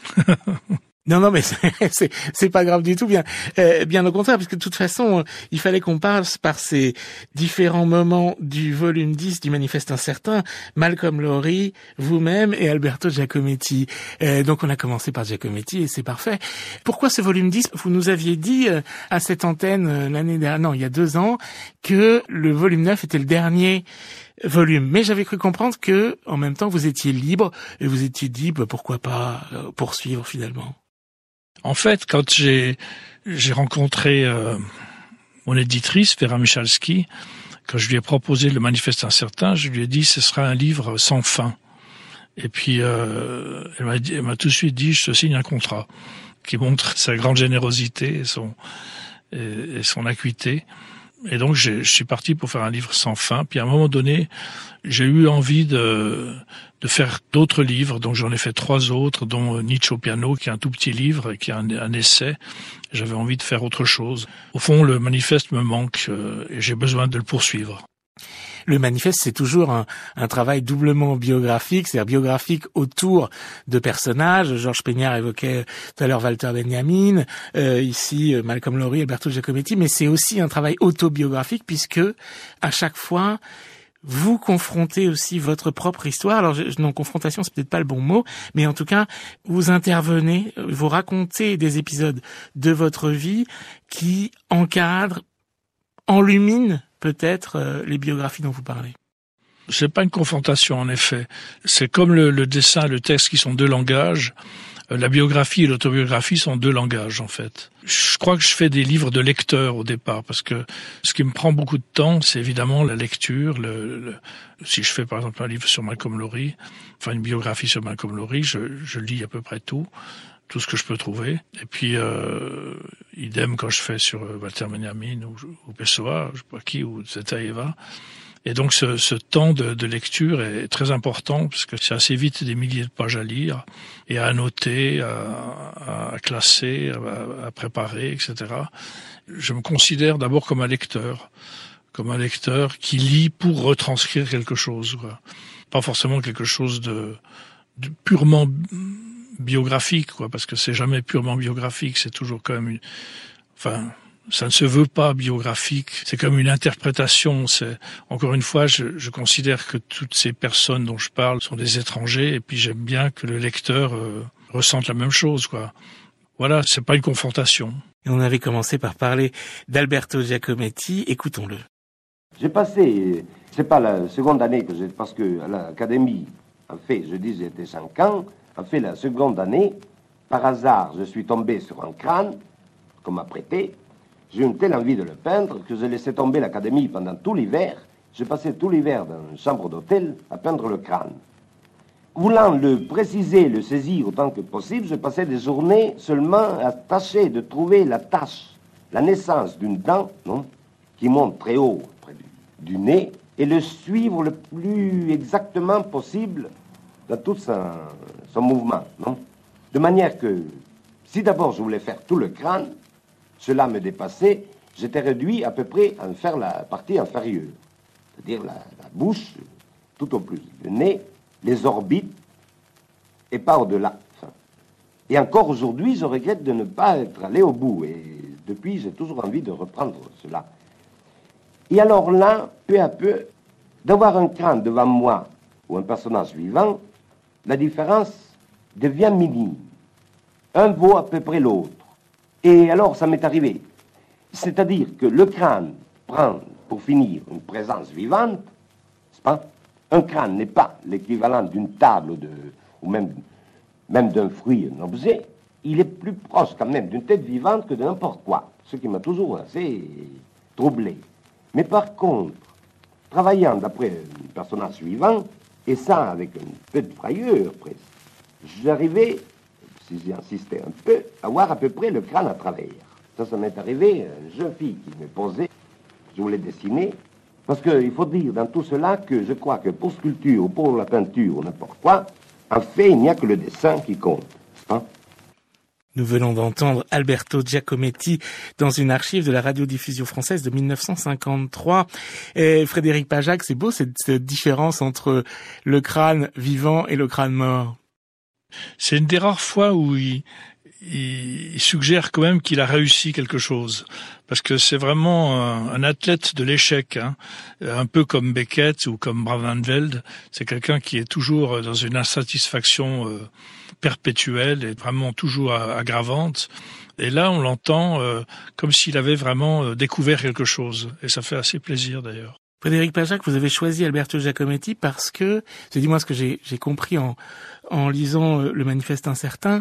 Non, non, mais c'est, c'est, c'est pas grave du tout. Bien, euh, bien au contraire, parce que de toute façon, euh, il fallait qu'on passe par ces différents moments du volume dix du Manifeste incertain, Malcolm Lowry, vous-même et Alberto Giacometti. Euh, donc, on a commencé par Giacometti et c'est parfait. Pourquoi ce volume dix? Vous nous aviez dit euh, à cette antenne euh, l'année dernière, non, il y a deux ans, que le volume neuf était le dernier volume. Mais j'avais cru comprendre que, en même temps, vous étiez libre et vous étiez dit, bah, pourquoi pas euh, poursuivre finalement. En fait, quand j'ai j'ai rencontré euh, mon éditrice, Vera Michalski, quand je lui ai proposé le Manifeste incertain, je lui ai dit ce sera un livre sans fin. Et puis euh, elle m'a dit, elle m'a tout de suite dit je te signe un contrat, qui montre sa grande générosité et son et, et son acuité. Et donc je suis parti pour faire un livre sans fin. Puis à un moment donné, j'ai eu envie de de faire d'autres livres. Donc j'en ai fait trois autres, dont Nietzsche au piano, qui est un tout petit livre et qui est un, un essai. J'avais envie de faire autre chose. Au fond, le manifeste me manque euh, et j'ai besoin de le poursuivre. Le manifeste, c'est toujours un, un travail doublement biographique, c'est-à-dire biographique autour de personnages. Georges Peignard évoquait tout à l'heure Walter Benjamin, euh, ici Malcolm Lowry, Alberto Giacometti, mais c'est aussi un travail autobiographique puisque à chaque fois, vous confrontez aussi votre propre histoire. Alors, je, non, confrontation, c'est peut-être pas le bon mot, mais en tout cas, vous intervenez, vous racontez des épisodes de votre vie qui encadrent, enluminent peut-être euh, les biographies dont vous parlez. C'est pas une confrontation, en effet. C'est comme le, le dessin et le texte qui sont deux langages. Euh, la biographie et l'autobiographie sont deux langages, en fait. Je crois que je fais des livres de lecteurs au départ, parce que ce qui me prend beaucoup de temps, c'est évidemment la lecture. Le, le, si je fais, par exemple, un livre sur Malcolm Lowry, enfin une biographie sur Malcolm Lowry, je, je lis à peu près tout. tout ce que je peux trouver. Et puis, euh, idem quand je fais sur Walter Benjamin ou, ou Pessoa, je sais pas qui, ou Zetaieva. Et donc, ce, ce temps de, de lecture est très important parce que c'est assez vite des milliers de pages à lire et à annoter, à, à classer, à, à préparer, et cetera. Je me considère d'abord comme un lecteur, comme un lecteur qui lit pour retranscrire quelque chose, quoi. Pas forcément quelque chose de, de purement biographique, quoi, parce que c'est jamais purement biographique, c'est toujours quand même une, enfin, ça ne se veut pas biographique, c'est comme une interprétation, c'est, encore une fois, je, je considère que toutes ces personnes dont je parle sont des étrangers, et puis j'aime bien que le lecteur euh, ressente la même chose, quoi. Voilà, c'est pas une confrontation. Et on avait commencé par parler d'Alberto Giacometti, écoutons-le. J'ai passé, c'est pas la seconde année que j'ai, parce que à l'académie, en fait, je dis j'étais cinq ans, en fait, la seconde année, par hasard, je suis tombé sur un crâne qu'on m'a prêté. J'ai eu une telle envie de le peindre que j'ai laissé tomber l'académie pendant tout l'hiver. J'ai passé tout l'hiver dans une chambre d'hôtel à peindre le crâne. Voulant le préciser, le saisir autant que possible, je passais des journées seulement à tâcher de trouver la tache, la naissance d'une dent, non, qui monte très haut près du, du nez, et le suivre le plus exactement possible dans tout son, son mouvement, non? De manière que, si d'abord je voulais faire tout le crâne, cela me dépassait, j'étais réduit à peu près à faire la partie inférieure, c'est-à-dire la, la bouche, tout au plus, le nez, les orbites, et pas au-delà. Enfin. Et encore aujourd'hui, je regrette de ne pas être allé au bout, et depuis, j'ai toujours envie de reprendre cela. Et alors là, peu à peu, d'avoir un crâne devant moi ou un personnage vivant, la différence devient minime. Un vaut à peu près l'autre. Et alors, ça m'est arrivé. C'est-à-dire que le crâne prend, pour finir, une présence vivante, n'est-ce pas? Un crâne n'est pas l'équivalent d'une table de, ou même, même d'un fruit, un objet. Il est plus proche quand même d'une tête vivante que de n'importe quoi, ce qui m'a toujours assez troublé. Mais par contre, travaillant d'après un personnage vivant, et ça avec un peu de frayeur presque, j'arrivais, si j'insistais un peu, à voir à peu près le crâne à travers. Ça, ça m'est arrivé, une jeune fille qui me posait, je voulais dessiner, parce qu'il faut dire dans tout cela que je crois que pour sculpture, ou pour la peinture, ou n'importe quoi, en fait, il n'y a que le dessin qui compte, n'est-ce pas? Nous venons d'entendre Alberto Giacometti dans une archive de la radiodiffusion française de mille neuf cent cinquante-trois. Et Frédéric Pajac, c'est beau cette, cette différence entre le crâne vivant et le crâne mort. C'est une des rares fois où il, il, il suggère quand même qu'il a réussi quelque chose. Parce que c'est vraiment un, un athlète de l'échec, hein. Un peu comme Beckett ou comme Bravenveld. C'est quelqu'un qui est toujours dans une insatisfaction euh, perpétuelle et vraiment toujours aggravante. Et là, on l'entend euh, comme s'il avait vraiment euh, découvert quelque chose. Et ça fait assez plaisir d'ailleurs. Frédéric Pajac, vous avez choisi Alberto Giacometti parce que, c'est dis-moi ce que j'ai, j'ai compris en, en lisant le Manifeste incertain,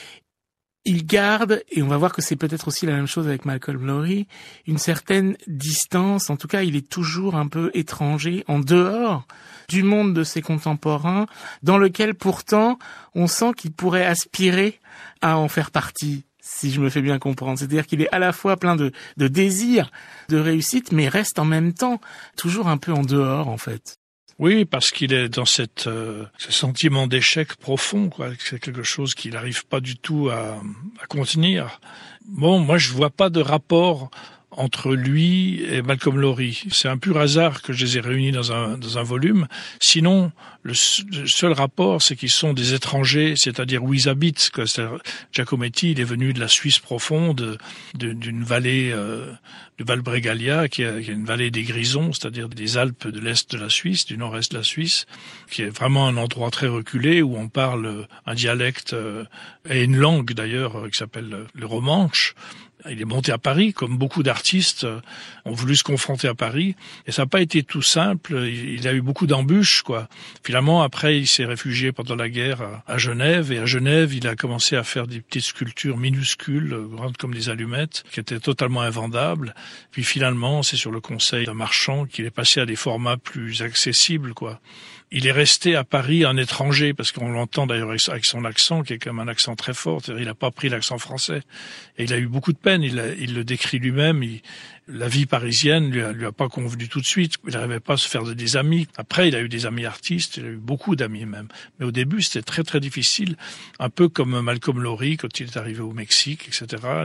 il garde, et on va voir que c'est peut-être aussi la même chose avec Malcolm Lowry, une certaine distance, en tout cas il est toujours un peu étranger, en dehors du monde de ses contemporains, dans lequel pourtant on sent qu'il pourrait aspirer à en faire partie, si je me fais bien comprendre. C'est-à-dire qu'il est à la fois plein de, de désir, de réussite, mais reste en même temps toujours un peu en dehors en fait. Oui, parce qu'il est dans cette, euh, ce sentiment d'échec profond, quoi. C'est quelque chose qu'il n'arrive pas du tout à, à contenir. Bon, moi, je vois pas de rapport entre lui et Malcolm Lowry. C'est un pur hasard que je les ai réunis dans un, dans un volume. Sinon, le, le seul rapport, c'est qu'ils sont des étrangers, c'est-à-dire où ils habitent. Quoi. Giacometti, il est venu de la Suisse profonde, de, d'une vallée euh, de Valbregalia, qui est, qui est une vallée des Grisons, c'est-à-dire des Alpes de l'est de la Suisse, du nord-est de la Suisse, qui est vraiment un endroit très reculé où on parle un dialecte euh, et une langue d'ailleurs qui s'appelle le romanche. Il est monté à Paris, comme beaucoup d'artistes ont voulu se confronter à Paris, et ça n'a pas été tout simple. Il a eu beaucoup d'embûches, quoi. Finalement, après, il s'est réfugié pendant la guerre à Genève, et à Genève, il a commencé à faire des petites sculptures minuscules, grandes comme des allumettes, qui étaient totalement invendables. Puis finalement, c'est sur le conseil d'un marchand qu'il est passé à des formats plus accessibles, quoi. Il est resté à Paris un étranger, parce qu'on l'entend d'ailleurs avec son accent, qui est quand même un accent très fort. C'est-à-dire, il n'a pas pris l'accent français. Et il a eu beaucoup de peine. Il, a, il le décrit lui-même. Il, la vie parisienne lui a, lui a pas convenu tout de suite. Il n'arrivait pas à se faire des amis. Après, il a eu des amis artistes. Il a eu beaucoup d'amis même. Mais au début, c'était très très difficile. Un peu comme Malcolm Lowry quand il est arrivé au Mexique, et cetera,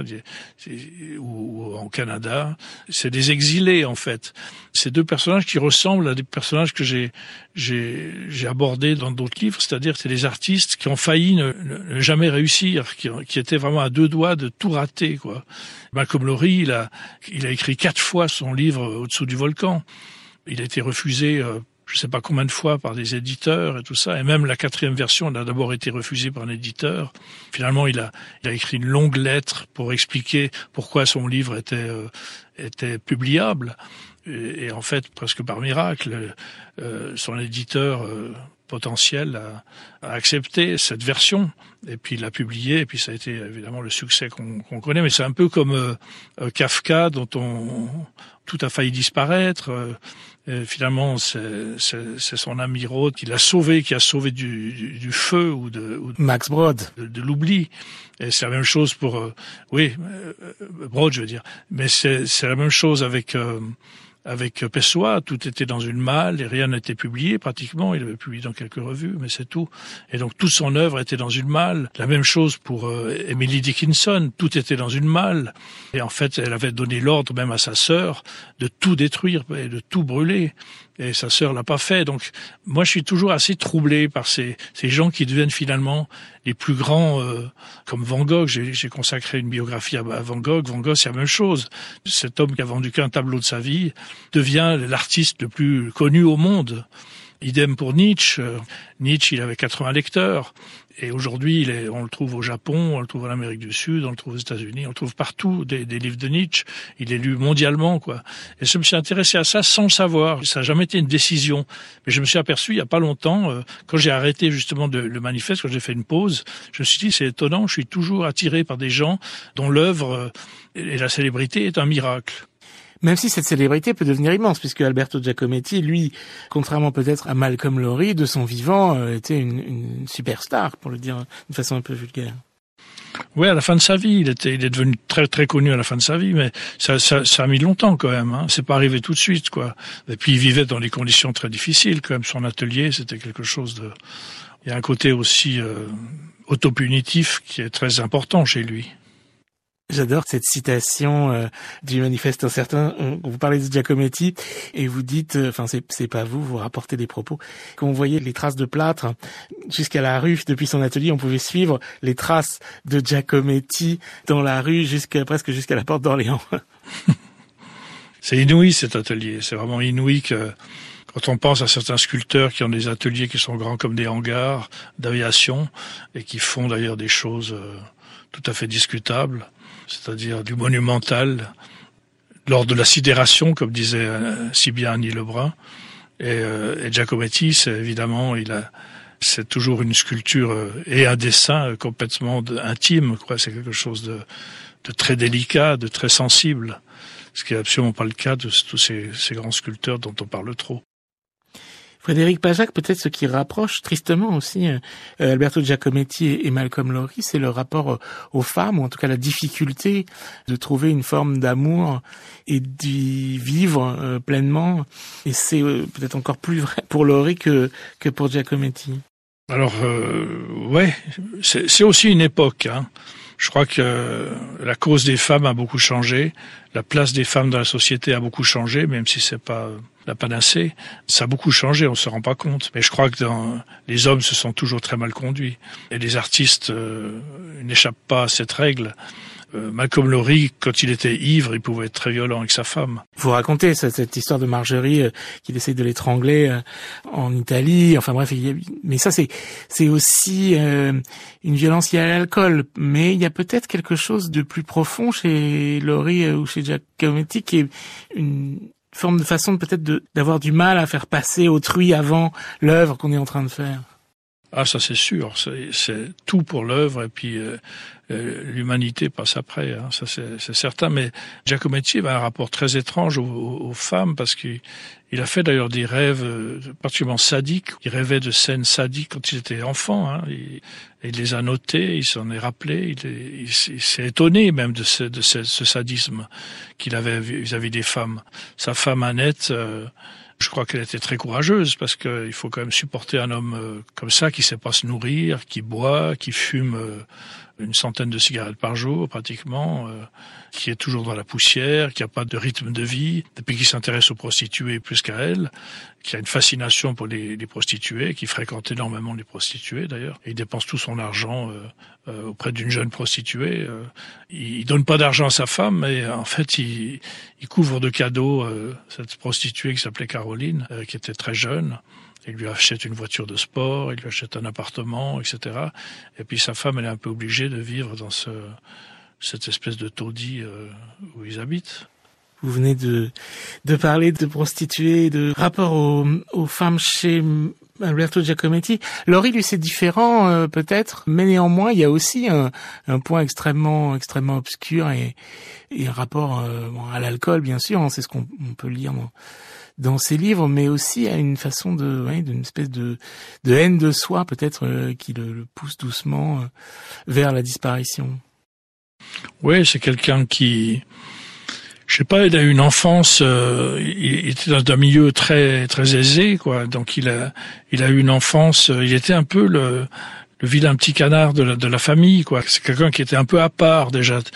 ou, ou en Canada. C'est des exilés en fait. Ces deux personnages qui ressemblent à des personnages que j'ai j'ai, j'ai abordés dans d'autres livres. C'est-à-dire, c'est des artistes qui ont failli ne, ne jamais réussir, qui, qui étaient vraiment à deux doigts de tout rater, quoi. Malcolm Lowry, il a, il a écrit quatre fois son livre Au-dessous du volcan. Il a été refusé, euh, je ne sais pas combien de fois, par des éditeurs et tout ça. Et même la quatrième version, elle a d'abord été refusée par un éditeur. Finalement, il a, il a écrit une longue lettre pour expliquer pourquoi son livre était, euh, était publiable. Et, et en fait, presque par miracle, euh, son éditeur euh, potentiel a, a accepté cette version. Et puis il l'a publié, et puis ça a été évidemment le succès qu'on, qu'on connaît. Mais c'est un peu comme euh, Kafka, dont on, tout a failli disparaître. Euh, et finalement, c'est, c'est, c'est son ami Roth qui l'a sauvé, qui a sauvé du, du, du feu ou de, ou de Max Brod, de, de l'oubli. Et c'est la même chose pour, euh, oui, euh, Brod, je veux dire. Mais c'est, c'est la même chose avec. Euh, Avec Pessoa, tout était dans une malle et rien n'était publié pratiquement. Il avait publié dans quelques revues, mais c'est tout. Et donc toute son œuvre était dans une malle. La même chose pour euh, Emily Dickinson, tout était dans une malle. Et en fait, elle avait donné l'ordre même à sa sœur de tout détruire et de tout brûler. Et sa sœur l'a pas fait. Donc moi, je suis toujours assez troublé par ces, ces gens qui deviennent finalement les plus grands, euh, comme Van Gogh. J'ai, j'ai consacré une biographie à, à Van Gogh. Van Gogh, c'est la même chose. Cet homme qui a vendu qu'un tableau de sa vie, devient l'artiste le plus connu au monde. Idem pour Nietzsche. Nietzsche, il avait quatre-vingts lecteurs. Et aujourd'hui, il est, on le trouve au Japon, on le trouve en Amérique du Sud, on le trouve aux États-Unis, on le trouve partout, des, des livres de Nietzsche. Il est lu mondialement, quoi. Et je me suis intéressé à ça sans le savoir. Ça n'a jamais été une décision. Mais je me suis aperçu, il y a pas longtemps, euh, quand j'ai arrêté justement de, le manifeste, quand j'ai fait une pause, je me suis dit, c'est étonnant, je suis toujours attiré par des gens dont l'œuvre euh, et la célébrité est un miracle. Même si cette célébrité peut devenir immense, puisque Alberto Giacometti, lui, contrairement peut-être à Malcolm Lowry, de son vivant, euh, était une, une superstar, pour le dire d'une façon un peu vulgaire. Oui, à la fin de sa vie, il était, il est devenu très très connu à la fin de sa vie, mais ça, ça, ça a mis longtemps quand même. Hein. C'est pas arrivé tout de suite, quoi. Et puis il vivait dans des conditions très difficiles, quand même. Son atelier, c'était quelque chose de. Il y a un côté aussi euh, autopunitif qui est très important chez lui. J'adore cette citation euh, du manifeste incertain. On, vous parlez de Giacometti et vous dites, enfin euh, c'est, c'est pas vous, vous rapportez des propos. Quand on voyait les traces de plâtre jusqu'à la rue, depuis son atelier, on pouvait suivre les traces de Giacometti dans la rue jusqu'à presque jusqu'à la porte d'Orléans. C'est inouï cet atelier. C'est vraiment inouï que quand on pense à certains sculpteurs qui ont des ateliers qui sont grands comme des hangars d'aviation et qui font d'ailleurs des choses euh, tout à fait discutables, c'est-à-dire du monumental, lors de la sidération, comme disait euh, si bien Annie Lebrun. Et, euh, et Giacometti, c'est évidemment, il a, c'est toujours une sculpture euh, et un dessin euh, complètement de, intime, quoi. C'est quelque chose de, de très délicat, de très sensible, ce qui n'est absolument pas le cas de tous ces, ces grands sculpteurs dont on parle trop. Frédéric Pajac, peut-être ce qui rapproche tristement aussi euh, Alberto Giacometti et, et Malcolm Lowry, c'est le rapport euh, aux femmes, ou en tout cas la difficulté de trouver une forme d'amour et d'y vivre euh, pleinement. Et c'est euh, peut-être encore plus vrai pour Lowry que, que pour Giacometti. Alors, euh, ouais, c'est, c'est aussi une époque, hein. Je crois que la cause des femmes a beaucoup changé, la place des femmes dans la société a beaucoup changé, même si c'est pas la panacée. Ça a beaucoup changé, on se rend pas compte. Mais je crois que dans, les hommes se sont toujours très mal conduits. Et les artistes euh, n'échappent pas à cette règle. Euh, Malcolm Lowry, quand il était ivre, il pouvait être très violent avec sa femme. Vous racontez cette, cette histoire de Marjorie euh, qu'il essaye de l'étrangler euh, en Italie. Enfin bref, il y a, mais ça c'est c'est aussi euh, une violence liée à l'alcool. Mais il y a peut-être quelque chose de plus profond chez Lowry euh, ou chez Giacometti qui est une forme de façon peut-être de d'avoir du mal à faire passer autrui avant l'œuvre qu'on est en train de faire. Ah, ça c'est sûr, c'est, c'est tout pour l'œuvre et puis euh, euh, l'humanité passe après, hein, ça c'est, c'est certain. Mais Giacometti avait un rapport très étrange aux, aux, aux femmes parce qu'il il a fait d'ailleurs des rêves euh, particulièrement sadiques. Il rêvait de scènes sadiques quand il était enfant. Hein, il, il les a notées, il s'en est rappelé, il, il, il s'est étonné même de ce, de ce, ce sadisme qu'il avait vis-à-vis des femmes. Sa femme Annette... Euh, Je crois qu'elle était très courageuse parce que il faut quand même supporter un homme euh, comme ça qui sait pas se nourrir, qui boit, qui fume euh, une centaine de cigarettes par jour pratiquement, euh, qui est toujours dans la poussière, qui a pas de rythme de vie, et puis qui s'intéresse aux prostituées plus qu'à elle, qui a une fascination pour les, les prostituées, qui fréquente énormément les prostituées d'ailleurs. Et il dépense tout son argent euh, euh, auprès d'une jeune prostituée. Euh, il, il donne pas d'argent à sa femme, mais en fait il, il couvre de cadeaux euh, cette prostituée qui s'appelait Caroline, euh, qui était très jeune. Il lui achète une voiture de sport, il lui achète un appartement, et cetera. Et puis sa femme, elle est un peu obligée de vivre dans ce, cette espèce de taudis euh, où ils habitent. Vous venez de, de parler de prostituées, de rapport aux, aux femmes chez Alberto Giacometti. Lowry, lui, c'est différent, euh, peut-être, mais néanmoins, il y a aussi un, un point extrêmement, extrêmement obscur et, et un rapport euh, bon, à l'alcool, bien sûr, hein, c'est ce qu'on on peut lire dans, dans ses livres, mais aussi à une façon de, ouais, d'une espèce de, de haine de soi, peut-être, euh, qui le, le pousse doucement euh, vers la disparition. Oui, c'est quelqu'un qui, je sais pas, il a eu une enfance, euh, il était dans un milieu très très aisé, quoi. Donc il a, il a eu une enfance, il était un peu le, le vilain petit canard de la, de la famille, quoi. C'est quelqu'un qui était un peu à part déjà.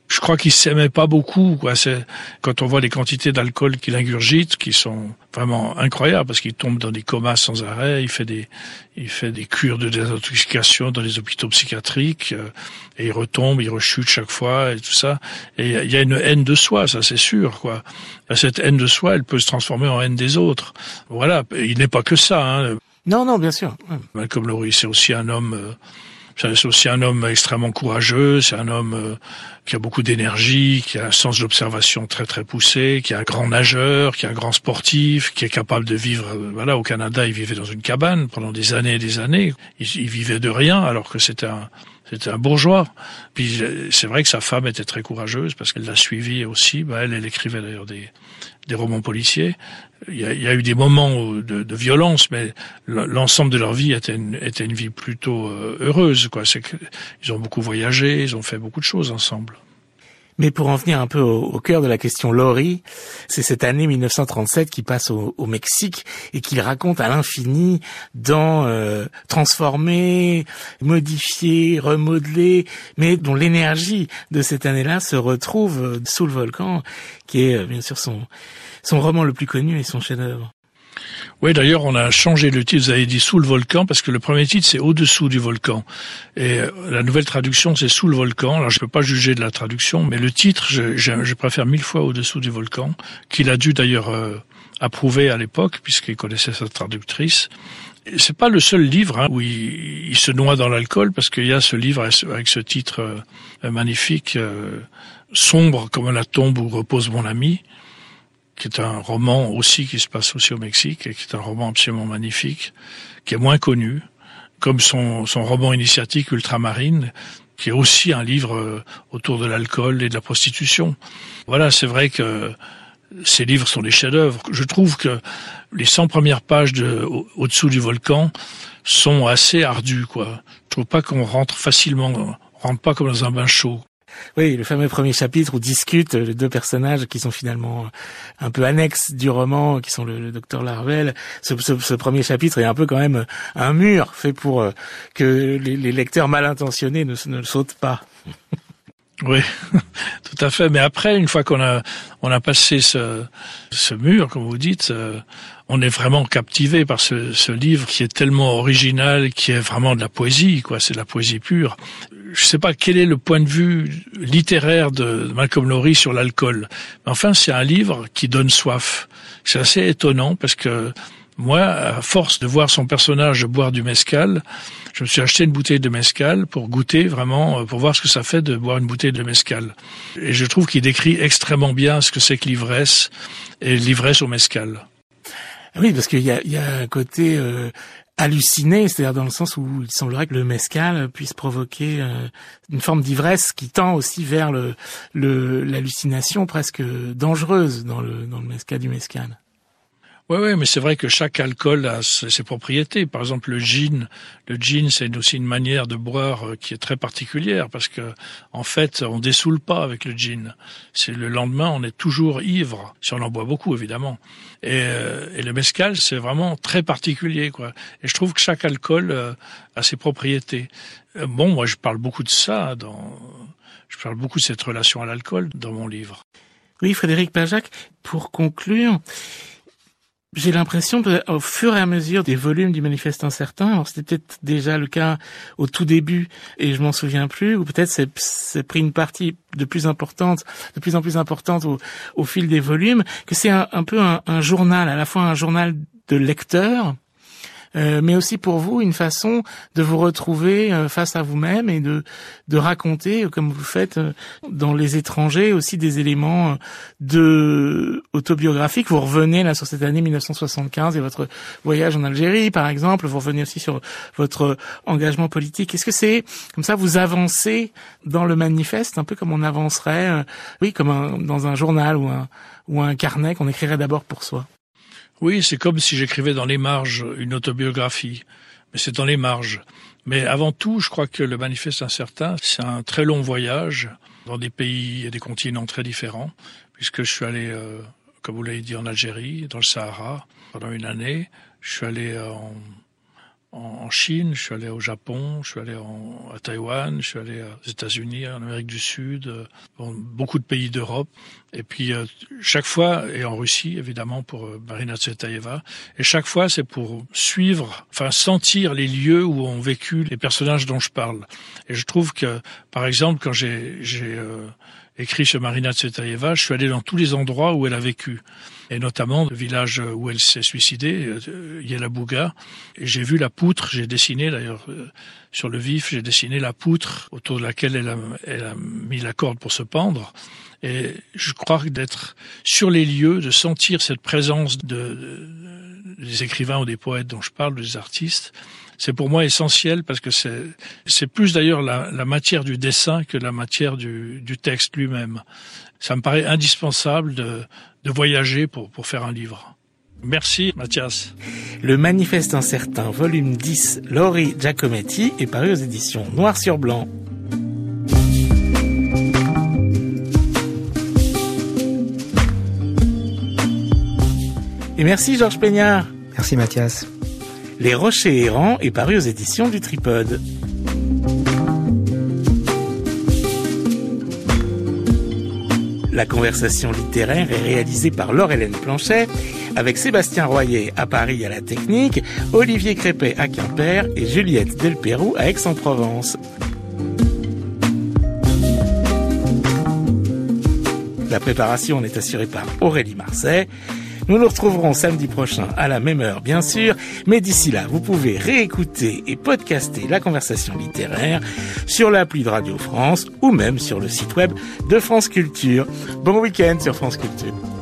Je crois qu'il s'aimait pas beaucoup, quoi. C'est, quand on voit les quantités d'alcool qu'il ingurgite, qui sont vraiment incroyables, parce qu'il tombe dans des comas sans arrêt, il fait des, il fait des cures de désintoxication dans les hôpitaux psychiatriques, euh, et il retombe, il rechute chaque fois, et tout ça. Et il y a une haine de soi, ça c'est sûr, quoi. Cette haine de soi, elle peut se transformer en haine des autres. Voilà. Il n'est pas que ça, hein. Non, non, bien sûr. Malcolm Lowry, c'est aussi un homme, euh, c'est aussi un homme extrêmement courageux, c'est un homme euh, qui a beaucoup d'énergie, qui a un sens de l'observation très très poussé, qui est un grand nageur, qui est un grand sportif, qui est capable de vivre, euh, voilà, au Canada, il vivait dans une cabane pendant des années et des années. Il, il vivait de rien alors que c'était un, c'était un bourgeois. Puis c'est vrai que sa femme était très courageuse parce qu'elle l'a suivi aussi. Bah, elle, elle écrivait d'ailleurs des, des romans policiers. Il y a, il y a eu des moments de, de violence, mais l'ensemble de leur vie était une, était une vie plutôt euh, heureuse, quoi. C'est que ils ont beaucoup voyagé, ils ont fait beaucoup de choses ensemble. Mais pour en venir un peu au, au cœur de la question Lowry, c'est cette année mille neuf cent trente-sept qui passe au, au Mexique et qu'il raconte à l'infini dans euh, transformer, modifier, remodeler, mais dont l'énergie de cette année-là se retrouve sous le volcan, qui est bien sûr son son roman le plus connu et son chef-d'œuvre. Oui, d'ailleurs, on a changé le titre, vous avez dit Sous le volcan, parce que le premier titre, c'est Au-dessous du volcan. Et la nouvelle traduction, c'est Sous le volcan. Alors, je peux pas juger de la traduction, mais le titre, je, je, je préfère mille fois Au-dessous du volcan, qu'il a dû d'ailleurs euh, approuver à l'époque, puisqu'il connaissait sa traductrice. Et c'est pas le seul livre hein, où il, il se noie dans l'alcool, parce qu'il y a ce livre avec ce titre euh, magnifique, euh, Sombre comme la tombe où repose mon ami, qui est un roman aussi qui se passe aussi au Mexique et qui est un roman absolument magnifique, qui est moins connu, comme son, son roman initiatique Ultramarine, qui est aussi un livre autour de l'alcool et de la prostitution. Voilà, c'est vrai que ces livres sont des chefs-d'œuvre. Je trouve que les cent premières pages de Au-dessous du volcan sont assez ardues, quoi. Je trouve pas qu'on rentre facilement, on rentre pas comme dans un bain chaud. Oui, le fameux premier chapitre où discutent les deux personnages qui sont finalement un peu annexes du roman, qui sont le, le docteur Larvel. Ce, ce, ce premier chapitre est un peu quand même un mur fait pour que les, les lecteurs mal intentionnés ne, ne le sautent pas. Oui, tout à fait. Mais après, une fois qu'on a on a passé ce, ce mur, comme vous dites, euh, on est vraiment captivé par ce, ce livre qui est tellement original, qui est vraiment de la poésie, quoi. C'est de la poésie pure. Je sais pas quel est le point de vue littéraire de Malcolm Lowry sur l'alcool. Mais enfin, c'est un livre qui donne soif. C'est assez étonnant parce que moi, à force de voir son personnage boire du mezcal, je me suis acheté une bouteille de mezcal pour goûter vraiment, pour voir ce que ça fait de boire une bouteille de mezcal. Et je trouve qu'il décrit extrêmement bien ce que c'est que l'ivresse et l'ivresse au mezcal. Oui, parce qu'il y a, il y a un côté euh, halluciné, c'est-à-dire dans le sens où il semblerait que le mezcal puisse provoquer euh, une forme d'ivresse qui tend aussi vers le, le l'hallucination presque dangereuse dans le dans le mezcal du mezcal. Oui, oui, mais c'est vrai que chaque alcool a ses propriétés. Par exemple, le gin, le gin, c'est aussi une manière de boire qui est très particulière parce que, en fait, on dessoule pas avec le gin. C'est le lendemain, on est toujours ivre, si on en boit beaucoup, évidemment. Et, et le mezcal, c'est vraiment très particulier, quoi. Et je trouve que chaque alcool a ses propriétés. Bon, moi, je parle beaucoup de ça dans, je parle beaucoup de cette relation à l'alcool dans mon livre. Oui, Frédéric Pajac, pour conclure, j'ai l'impression qu'au fur et à mesure des volumes du Manifeste incertain, alors c'était peut-être déjà le cas au tout début et je m'en souviens plus, ou peut-être c'est, c'est pris une partie de plus importante, de plus en plus importante au, au fil des volumes, que c'est un, un peu un, un journal, à la fois un journal de lecteur, Euh, mais aussi pour vous une façon de vous retrouver euh, face à vous-même et de de raconter, euh, comme vous faites euh, dans Les Étrangers, aussi des éléments euh, de autobiographiques. Vous revenez là sur cette année mille neuf cent soixante-quinze et votre voyage en Algérie, par exemple. Vous revenez aussi sur votre engagement politique. Est-ce que c'est comme ça, vous avancez dans le manifeste, un peu comme on avancerait, euh, oui, comme un, dans un journal ou un ou un carnet qu'on écrirait d'abord pour soi? Oui, c'est comme si j'écrivais dans les marges une autobiographie, mais c'est dans les marges. Mais avant tout, je crois que le Manifeste incertain, c'est un très long voyage dans des pays et des continents très différents, puisque je suis allé, euh, comme vous l'avez dit, en Algérie, dans le Sahara, pendant une année. Je suis allé en, en Chine, je suis allé au Japon, je suis allé en, à Taïwan, je suis allé aux États-Unis, en Amérique du Sud, euh, dans beaucoup de pays d'Europe. Et puis euh, chaque fois, et en Russie évidemment pour euh, Marina Tsvetaeva, et chaque fois c'est pour suivre, enfin sentir les lieux où ont vécu les personnages dont je parle. Et je trouve que, par exemple, quand j'ai, j'ai euh, écrit sur Marina Tsvetaeva, je suis allé dans tous les endroits où elle a vécu. Et notamment le village où elle s'est suicidée, euh, Yelabuga. Et j'ai vu la poutre, j'ai dessiné d'ailleurs euh, sur le vif, j'ai dessiné la poutre autour de laquelle elle a, elle a mis la corde pour se pendre. Et je crois que d'être sur les lieux, de sentir cette présence de, de, des écrivains ou des poètes dont je parle, des artistes, c'est pour moi essentiel parce que c'est, c'est plus d'ailleurs la, la matière du dessin que la matière du, du texte lui-même. Ça me paraît indispensable de, de voyager pour, pour faire un livre. Merci Mathias. Le Manifeste incertain, volume dix, Laurie Giacometti, est paru aux éditions Noir sur Blanc. Et merci Georges Peignard. Merci Mathias. Les Rochers errants est paru aux éditions du Tripode. La conversation littéraire est réalisée par Laure-Hélène Planchet, avec Sébastien Royer à Paris à la technique, Olivier Crépet à Quimper et Juliette Delpérou à Aix-en-Provence. La préparation est assurée par Aurélie Marseille. Nous nous retrouverons samedi prochain à la même heure, bien sûr, mais d'ici là, vous pouvez réécouter et podcaster la conversation littéraire sur l'appli de Radio France ou même sur le site web de France Culture. Bon week-end sur France Culture.